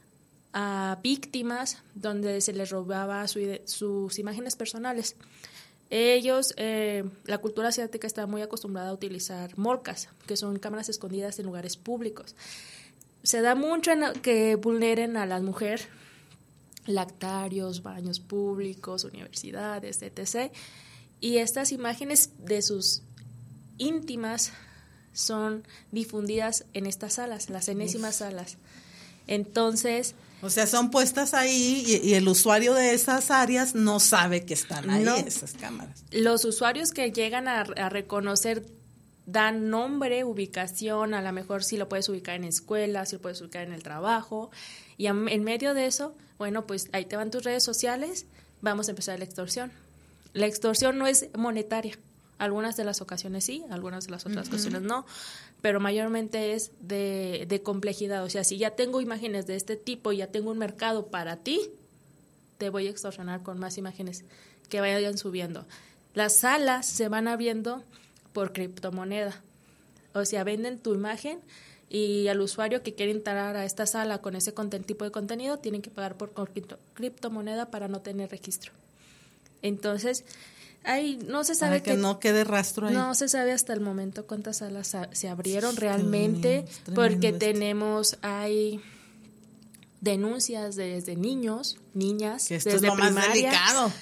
a víctimas donde se les robaba su, sus imágenes personales. Ellos, eh, la cultura asiática está muy acostumbrada a utilizar molcas, que son cámaras escondidas en lugares públicos. Se da mucho en que vulneren a la mujer, lactarios, baños públicos, universidades, etcétera. Y estas imágenes de sus íntimas son difundidas en estas salas, las enésimas salas. Entonces... O sea, son puestas ahí y, y el usuario de esas áreas no sabe que están ahí no, esas cámaras. Los usuarios que llegan a, a reconocer dan nombre, ubicación, a lo mejor sí lo puedes ubicar en escuelas, sí lo puedes ubicar en el trabajo. Y a, en medio de eso, bueno, pues ahí te van tus redes sociales, vamos a empezar la extorsión. La extorsión no es monetaria. Algunas de las ocasiones sí, algunas de las otras uh-huh. ocasiones no, pero mayormente es de, de complejidad. O sea, si ya tengo imágenes de este tipo y ya tengo un mercado para ti, te voy a extorsionar con más imágenes que vayan subiendo. Las salas se van abriendo por criptomoneda. O sea, venden tu imagen y al usuario que quiere entrar a esta sala con ese conten- tipo de contenido tienen que pagar por cripto- criptomoneda para no tener registro. Entonces... Ay, no se sabe para que, que no quede rastro ahí. No se sabe hasta el momento cuántas salas se abrieron realmente, sí, porque esto. tenemos hay denuncias desde niños, niñas, que esto desde es lo primaria más delicado.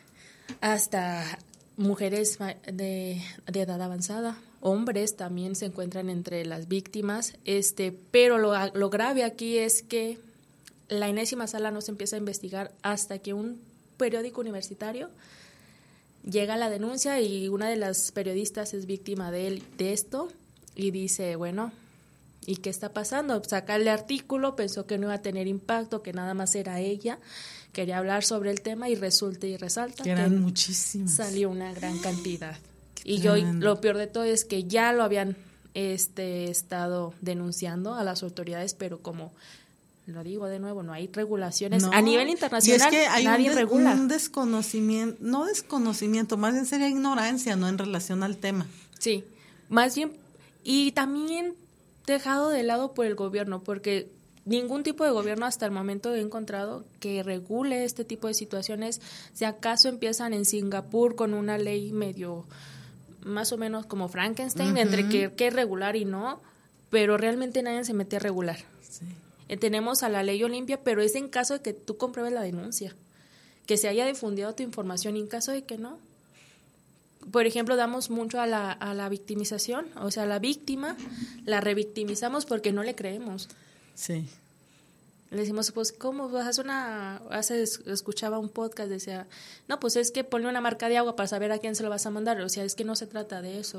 Hasta mujeres de, de edad avanzada, hombres también se encuentran entre las víctimas, este, pero lo, lo grave aquí es que la enésima sala no se empieza a investigar hasta que un periódico universitario llega la denuncia y una de las periodistas es víctima de, él, de esto y dice, bueno, ¿y qué está pasando? Saca el artículo, pensó que no iba a tener impacto, que nada más era ella, quería hablar sobre el tema y resulta y resalta que eran que muchísimas. Salió una gran cantidad. Qué y yo lo peor de todo es que ya lo habían este estado denunciando a las autoridades, pero como... Lo digo de nuevo, no hay regulaciones. No, a nivel internacional, y es que hay nadie un de, regula. un desconocimiento, no desconocimiento, más bien sería ignorancia, ¿no? En relación al tema. Sí, más bien y también dejado de lado por el gobierno, porque ningún tipo de gobierno hasta el momento he encontrado que regule este tipo de situaciones. Si acaso empiezan en Singapur con una ley medio, más o menos como Frankenstein, uh-huh. entre que, que regular y no, pero realmente nadie se mete a regular. Sí. Eh, tenemos a la ley Olimpia, pero es en caso de que tú compruebes la denuncia, que se haya difundido tu información, y en caso de que no. Por ejemplo, damos mucho a la, a la victimización, o sea, a la víctima la revictimizamos porque no le creemos. Sí. Le decimos, pues, ¿cómo? Hace una, hace, escuchaba un podcast, decía, no, pues es que ponle una marca de agua para saber a quién se lo vas a mandar. O sea, es que no se trata de eso.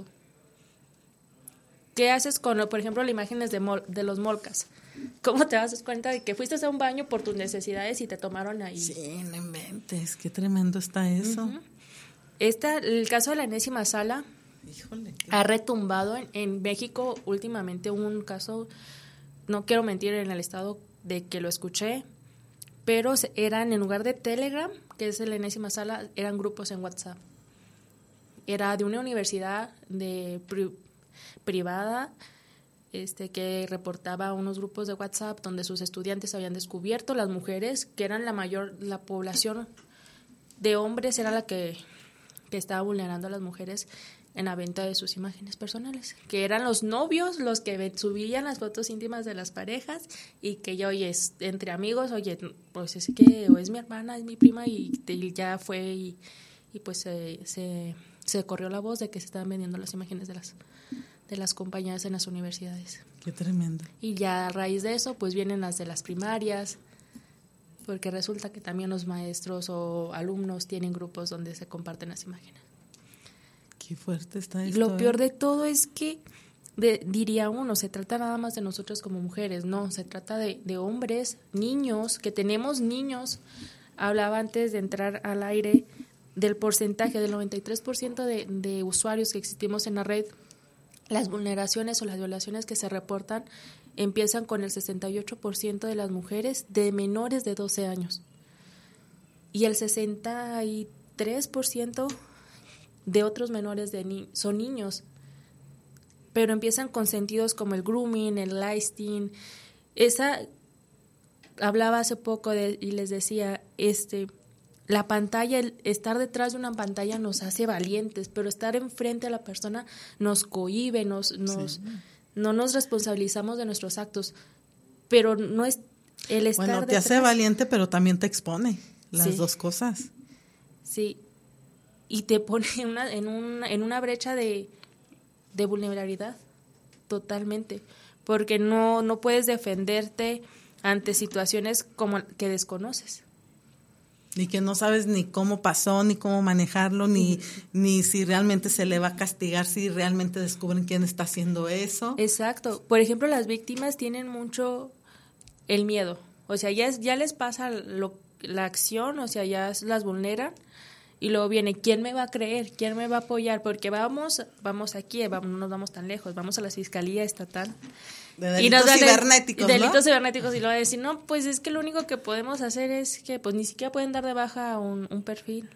¿Qué haces con, por ejemplo, las imágenes de, mol, de los molcas? ¿Cómo te das cuenta de que fuiste a un baño por tus necesidades y te tomaron ahí? Sí, no inventes, qué tremendo está eso. Uh-huh. Esta, el caso de la enésima sala, Híjole, qué... ha retumbado en, en México últimamente un caso, no quiero mentir en el estado de que lo escuché, pero eran en lugar de Telegram, que es la enésima sala, eran grupos en WhatsApp. Era de una universidad de pri, privada este, que reportaba unos grupos de WhatsApp donde sus estudiantes habían descubierto las mujeres, que eran la mayor, la población de hombres era la que, que estaba vulnerando a las mujeres en la venta de sus imágenes personales, que eran los novios los que subían las fotos íntimas de las parejas y que ya, oye, es, entre amigos, oye, pues es que o es mi hermana, es mi prima y, y ya fue y, y pues se, se, se corrió la voz de que se estaban vendiendo las imágenes de las, de las compañeras en las universidades. Qué tremendo. Y ya a raíz de eso, pues vienen las de las primarias, porque resulta que también los maestros o alumnos tienen grupos donde se comparten las imágenes. Qué fuerte está esto. Y lo peor de todo es que, de, diría uno, se trata nada más de nosotros como mujeres, no, se trata de, de hombres, niños, que tenemos niños. Hablaba antes de entrar al aire del porcentaje, del noventa y tres por ciento de, de usuarios que existimos en la red. Las vulneraciones o las violaciones que se reportan empiezan con el sesenta y ocho por ciento de las mujeres de menores de doce años. Y el sesenta y tres por ciento de otros menores de ni- son niños, pero empiezan con sentidos como el grooming, el ghosting. Esa, hablaba hace poco de, y les decía, este, la pantalla, el estar detrás de una pantalla nos hace valientes, pero estar enfrente a la persona nos cohíbe, nos, nos, sí. no nos responsabilizamos de nuestros actos, pero no es el estar Bueno, te detrás, hace valiente, pero también te expone, las sí. dos cosas. Sí. Y te pone en una, en una, en una brecha de, de vulnerabilidad, totalmente, porque no, no puedes defenderte ante situaciones como que desconoces. Y que no sabes ni cómo pasó, ni cómo manejarlo, ni, ni si realmente se le va a castigar, si realmente descubren quién está haciendo eso. Exacto. Por ejemplo, las víctimas tienen mucho el miedo. O sea, ya, ya les pasa lo, la acción, o sea, ya las vulneran. Y luego viene, ¿quién me va a creer? ¿Quién me va a apoyar? Porque vamos vamos aquí, vamos, no nos vamos tan lejos, vamos a la Fiscalía Estatal. De delitos y nos cibernéticos, ¿no? Delitos cibernéticos, y luego va a decir, no, pues es que lo único que podemos hacer es que pues ni siquiera pueden dar de baja un, un perfil.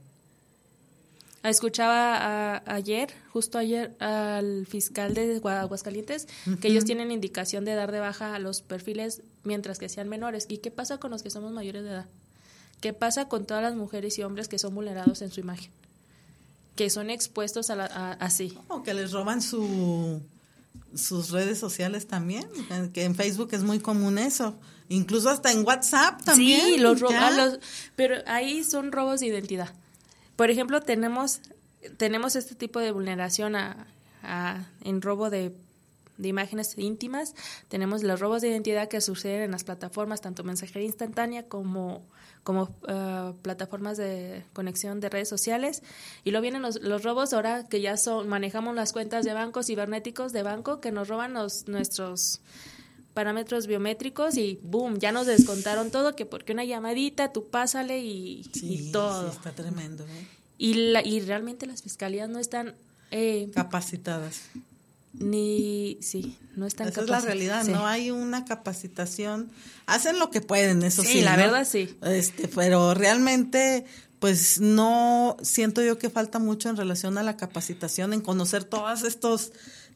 Escuchaba a, ayer, justo ayer, al fiscal de Aguascalientes, uh-huh. que ellos tienen indicación de dar de baja a los perfiles mientras que sean menores. ¿Y qué pasa con los que somos mayores de edad? ¿Qué pasa con todas las mujeres y hombres que son vulnerados en su imagen? Que son expuestos a, la, a así. O que les roban su sus redes sociales también, que en Facebook es muy común eso. Incluso hasta en WhatsApp también. Sí, los roban, los, pero ahí son robos de identidad. Por ejemplo, tenemos tenemos este tipo de vulneración a, a, en robo de de imágenes íntimas. Tenemos los robos de identidad que suceden en las plataformas, tanto mensajería instantánea como, como uh, plataformas de conexión de redes sociales. Y luego vienen los, los robos ahora que ya son, manejamos las cuentas de bancos cibernéticos de banco que nos roban los, nuestros parámetros biométricos y boom, ya nos descontaron todo, que porque una llamadita, tú pásale y, sí, y todo. Sí, está tremendo, ¿eh? Y, la, y realmente las fiscalías no están eh, capacitadas. Ni, sí, no están Esa es la realidad, sí. No hay una capacitación. Hacen lo que pueden, eso sí. Sí, la ¿no? verdad sí. Este, pero realmente, pues no, siento yo que falta mucho en relación a la capacitación, en conocer todos estos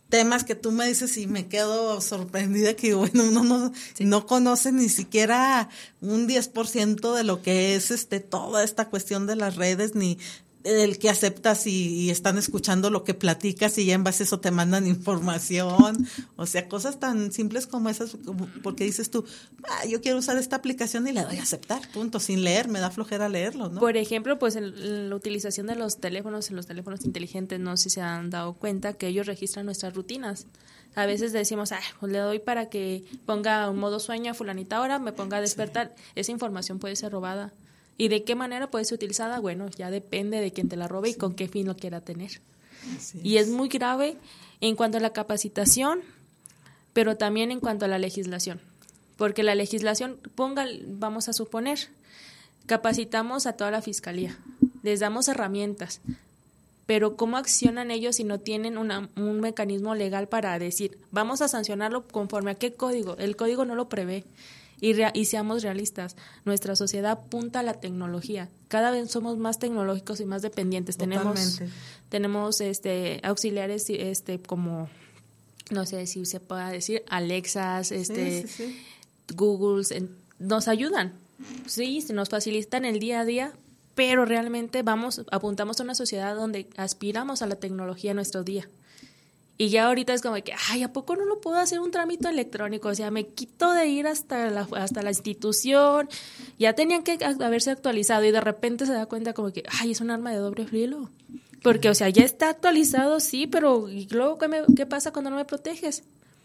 temas que tú me dices y me quedo sorprendida que bueno, uno no, sí. no conoce ni siquiera un diez por ciento de lo que es este toda esta cuestión de las redes, ni el que aceptas y, y están escuchando lo que platicas y ya en base a eso te mandan información, o sea, cosas tan simples como esas, porque dices tú, ah, yo quiero usar esta aplicación y le doy a aceptar, punto, sin leer, me da flojera leerlo, ¿no? Por ejemplo, pues el, la utilización de los teléfonos, en los teléfonos inteligentes, no sé si se han dado cuenta que ellos registran nuestras rutinas. A veces decimos, ah, pues le doy para que ponga un modo sueño a fulanita ahora, me ponga a despertar, sí. Esa información puede ser robada. ¿Y de qué manera puede ser utilizada? Bueno, ya depende de quién te la robe y con qué fin lo quiera tener. Así y es. es muy grave en cuanto a la capacitación, pero también en cuanto a la legislación. Porque la legislación, ponga, vamos a suponer, capacitamos a toda la fiscalía, les damos herramientas, pero ¿cómo accionan ellos si no tienen una, un mecanismo legal para decir, vamos a sancionarlo conforme a qué código? El código no lo prevé. Y, rea- y seamos realistas, nuestra sociedad apunta a la tecnología. Cada vez somos más tecnológicos y más dependientes. Totalmente. Tenemos tenemos este auxiliares este como, no sé si se pueda decir, Alexas, este sí, sí, sí. Googles, en, nos ayudan. Sí, nos facilitan el día a día, pero realmente vamos apuntamos a una sociedad donde aspiramos a la tecnología en nuestro día. Y ya ahorita es como que, ay, ¿a poco no lo puedo hacer un trámite electrónico? O sea, me quito de ir hasta la, hasta la institución. Ya tenían que haberse actualizado y de repente se da cuenta como que, ay, es un arma de doble filo. Porque, o sea, ya está actualizado, sí, pero ¿y luego qué, me, qué pasa cuando no me proteges?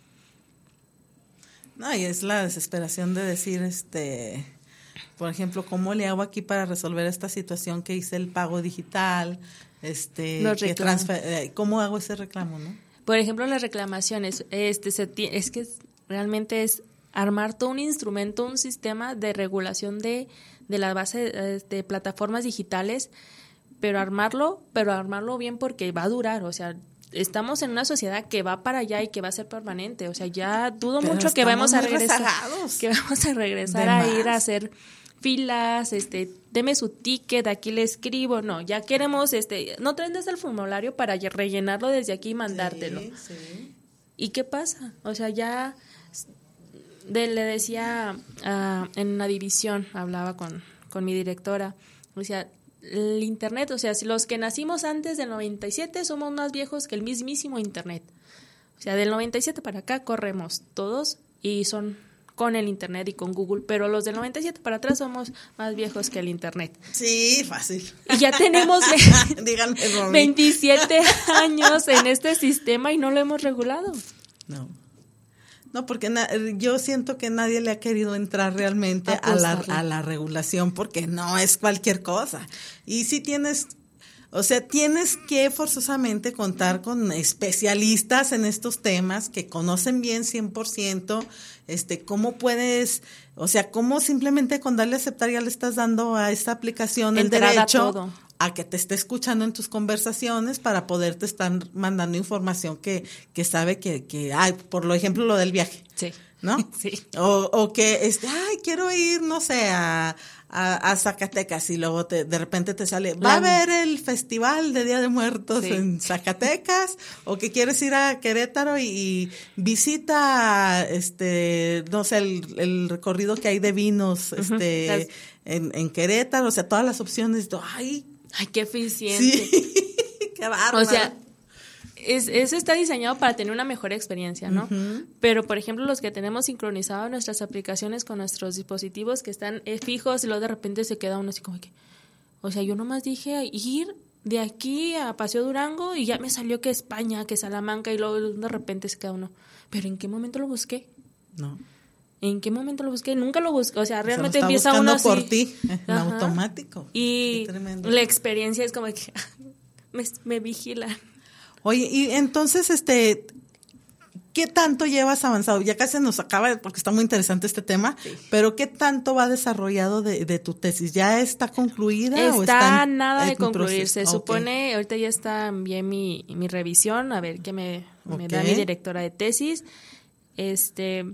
No, y es la desesperación de decir, este, por ejemplo, ¿cómo le hago aquí para resolver esta situación que hice el pago digital? Este, que transfer, ¿cómo hago ese reclamo, no? Por ejemplo, las reclamaciones, este, se t- es que realmente es armar todo un instrumento, un sistema de regulación de, de la base de, de plataformas digitales, pero armarlo, pero armarlo bien porque va a durar, o sea, estamos en una sociedad que va para allá y que va a ser permanente, o sea, ya dudo pero mucho que vamos a regresar, rezagados. que vamos a regresar a ir a hacer filas, este, deme su ticket, aquí le escribo, no, ya queremos, este, no traen desde el formulario para rellenarlo desde aquí y mandártelo. Sí, sí. ¿Y qué pasa? O sea, ya de, le decía uh, en una división, hablaba con, con mi directora, o sea, el internet, o sea, si los que nacimos antes del noventa y siete somos más viejos que el mismísimo internet. O sea, del noventa y siete para acá corremos todos y son con el internet y con Google, pero los del noventa y siete para atrás somos más viejos que el internet. Sí, fácil. Y ya tenemos Díganme, veintisiete años en este sistema y no lo hemos regulado. No. No, porque na- yo siento que nadie le ha querido entrar realmente a la, a la regulación porque no es cualquier cosa. Y si tienes... O sea, tienes que forzosamente contar con especialistas en estos temas que conocen bien cien por ciento, este, cómo puedes, o sea, cómo simplemente con darle a aceptar ya le estás dando a esta aplicación el derecho todo. a que te esté escuchando en tus conversaciones para poderte estar mandando información que, que sabe que, que hay, por lo ejemplo, lo del viaje. Sí. ¿No? Sí. O, o que, este, ay, quiero ir, no sé, a, a, a Zacatecas y luego te, de repente te sale, va a haber el festival de Día de Muertos sí. en Zacatecas, o que quieres ir a Querétaro y, y visita, este, no sé, el, el recorrido que hay de vinos, este, uh-huh. en, en Querétaro, o sea, todas las opciones, ay. Ay, qué eficiente. Sí. Qué bárbaro. O sea, Es, eso está diseñado para tener una mejor experiencia, ¿no? Uh-huh. Pero, por ejemplo, los que tenemos sincronizado nuestras aplicaciones con nuestros dispositivos que están eh, fijos y luego de repente se queda uno así como que... O sea, yo nomás dije ir de aquí a Paseo Durango y ya me salió que España, que Salamanca y luego de repente se queda uno. ¿Pero en qué momento lo busqué? No. ¿En qué momento lo busqué? Nunca lo busqué. O sea, realmente o sea, empieza uno así. por ti, en Ajá. automático. Y la experiencia es como que me, me vigilan. Oye, y entonces, este, ¿qué tanto llevas avanzado? Ya casi nos acaba, porque está muy interesante este tema, sí. pero ¿qué tanto va desarrollado de, de tu tesis? ¿Ya está concluida? Está, o está en, nada de concluir. Se okay. supone, ahorita ya está bien mi, mi revisión, a ver qué me, okay. me da mi directora de tesis. Este,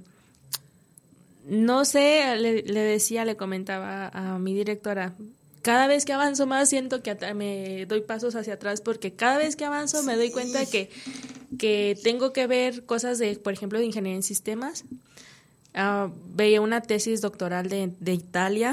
no sé, le, le decía, le comentaba a mi directora, cada vez que avanzo más siento que me doy pasos hacia atrás porque cada vez que avanzo sí. me doy cuenta de que que tengo que ver cosas de, por ejemplo, de ingeniería en sistemas. Uh, veía una tesis doctoral de, de Italia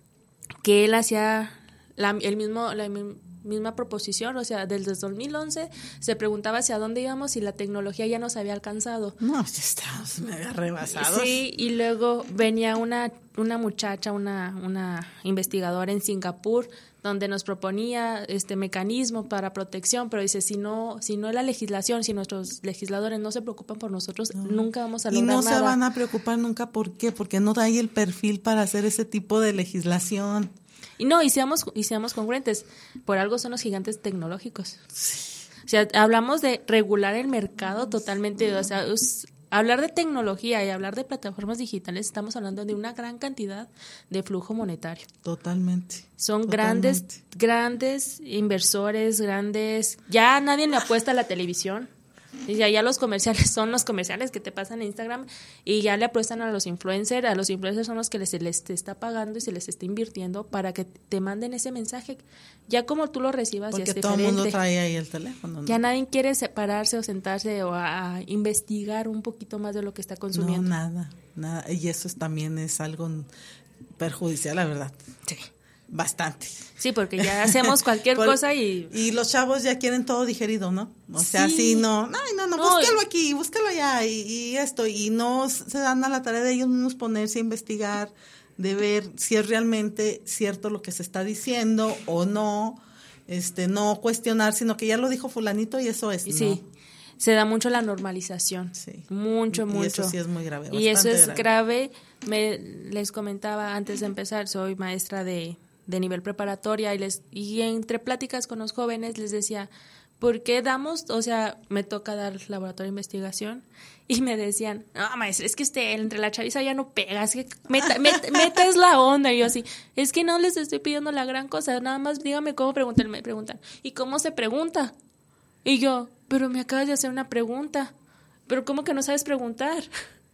que él hacía la, el mismo, la misma proposición, o sea, desde dos mil once se preguntaba hacia dónde íbamos y la tecnología ya nos había alcanzado. No, ya estamos mega rebasados. Sí, y luego venía una, una muchacha, una, una investigadora en Singapur, donde nos proponía este mecanismo para protección, pero dice, si no, si no es la legislación, si nuestros legisladores no se preocupan por nosotros, no. nunca vamos a lograr nada. Y no nada. se van a preocupar nunca, ¿por qué? Porque no hay el perfil para hacer ese tipo de legislación. Y no, y seamos, y seamos congruentes, por algo son los gigantes tecnológicos. Sí. O sea, hablamos de regular el mercado totalmente, o sea, es, hablar de tecnología y hablar de plataformas digitales, estamos hablando de una gran cantidad de flujo monetario. Totalmente. Son totalmente. grandes, grandes inversores, grandes, ya nadie le apuesta a la televisión. Y ya, ya los comerciales son los comerciales que te pasan en Instagram y ya le apuestan a los influencers, a los influencers son los que les, se les está pagando y se les está invirtiendo para que te manden ese mensaje. Ya como tú lo recibas, porque ya es todo diferente. el mundo trae ahí el teléfono, ¿no? Ya nadie quiere separarse o sentarse o a, a investigar un poquito más de lo que está consumiendo. No, nada, nada. Y eso es, también es algo perjudicial, la verdad. Sí. Bastante. Sí, porque ya hacemos cualquier Por, cosa y... Y los chavos ya quieren todo digerido, ¿no? O sea, sí, sí no, no, no, no, no, búscalo aquí, búscalo allá y, y esto. Y no se dan a la tarea de ellos mismos ponerse a investigar, de ver si es realmente cierto lo que se está diciendo o no, este, no cuestionar, sino que ya lo dijo fulanito y eso es, ¿no? Sí, se da mucho la normalización. Sí. Mucho, mucho. Y eso sí es muy grave. Y eso es grave. grave. Me, les comentaba antes de empezar, soy maestra de... de nivel preparatoria y les y entre pláticas con los jóvenes les decía, ¿por qué damos? O sea, me toca dar laboratorio de investigación y me decían, no, maestra, es que usted entre la chaviza ya no pega, es que meta, meta, meta es la onda. Y yo así, es que no les estoy pidiendo la gran cosa, nada más dígame cómo preguntan. Me preguntan, ¿y cómo se pregunta? Y yo, pero me acabas de hacer una pregunta, pero ¿cómo que no sabes preguntar?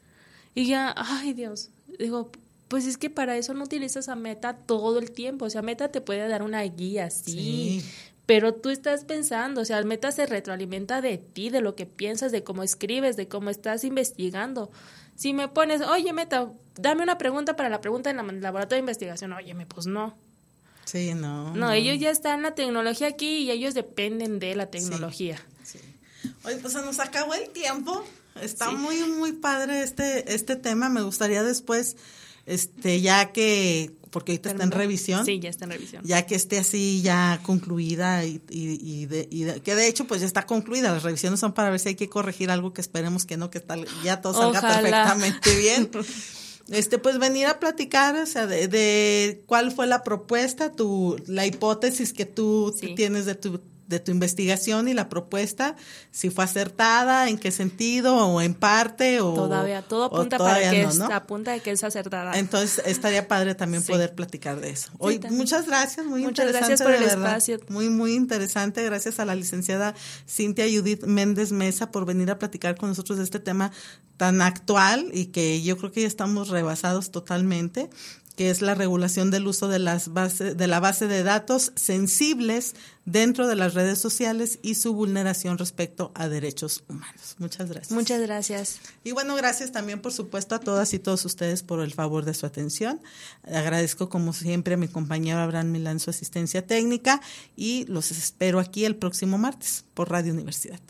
Y ya, ay Dios, digo, pues es que para eso no utilizas a Meta todo el tiempo. O sea, Meta te puede dar una guía, sí, sí, pero tú estás pensando, o sea, Meta se retroalimenta de ti, de lo que piensas, de cómo escribes, de cómo estás investigando. Si me pones, oye Meta, dame una pregunta para la pregunta en el laboratorio de investigación, óyeme, pues no. Sí, no. No, no. Ellos ya están la tecnología aquí y ellos dependen de la tecnología. Sí, sí. Oye, pues se nos acabó el tiempo. Está sí. muy, muy padre este, este tema. Me gustaría después... Este, ya que, porque ahorita está en revisión. Sí, ya está en revisión. Ya que esté así ya concluida y, y, y, de, y de, que de hecho pues ya está concluida. Las revisiones son para ver si hay que corregir algo que esperemos que no, que tal, ya todo salga Ojalá. perfectamente bien. Este, pues venir a platicar, o sea, de, de cuál fue la propuesta, tu, la hipótesis que tú sí. tienes de tu de tu investigación y la propuesta, si fue acertada, en qué sentido, o en parte, o... Todavía, todo apunta para que no, es, ¿no? apunta de que es acertada. Entonces, estaría padre también sí. poder platicar de eso. Hoy, sí, muchas gracias, muy muchas interesante. Muchas gracias por el verdad. espacio. Muy, muy interesante. Gracias a la licenciada Cintia Judith Méndez Mesa por venir a platicar con nosotros de este tema tan actual y que yo creo que ya estamos rebasados totalmente, que es la regulación del uso de las bases, de la base de datos sensibles dentro de las redes sociales y su vulneración respecto a derechos humanos. Muchas gracias. Muchas gracias. Y bueno, gracias también, por supuesto, a todas y todos ustedes por el favor de su atención. Agradezco, como siempre, a mi compañero Abraham Milán su asistencia técnica y los espero aquí el próximo martes por Radio Universidad.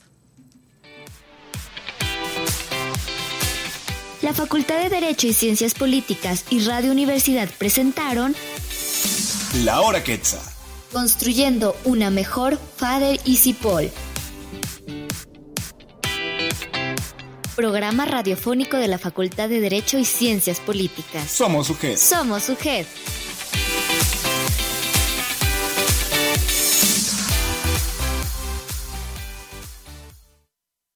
La Facultad de Derecho y Ciencias Políticas y Radio Universidad presentaron La Hora Quetzal. Construyendo una mejor FADER y CIPOL. Programa radiofónico de la Facultad de Derecho y Ciencias Políticas. Somos U G E D. Somos U G E D.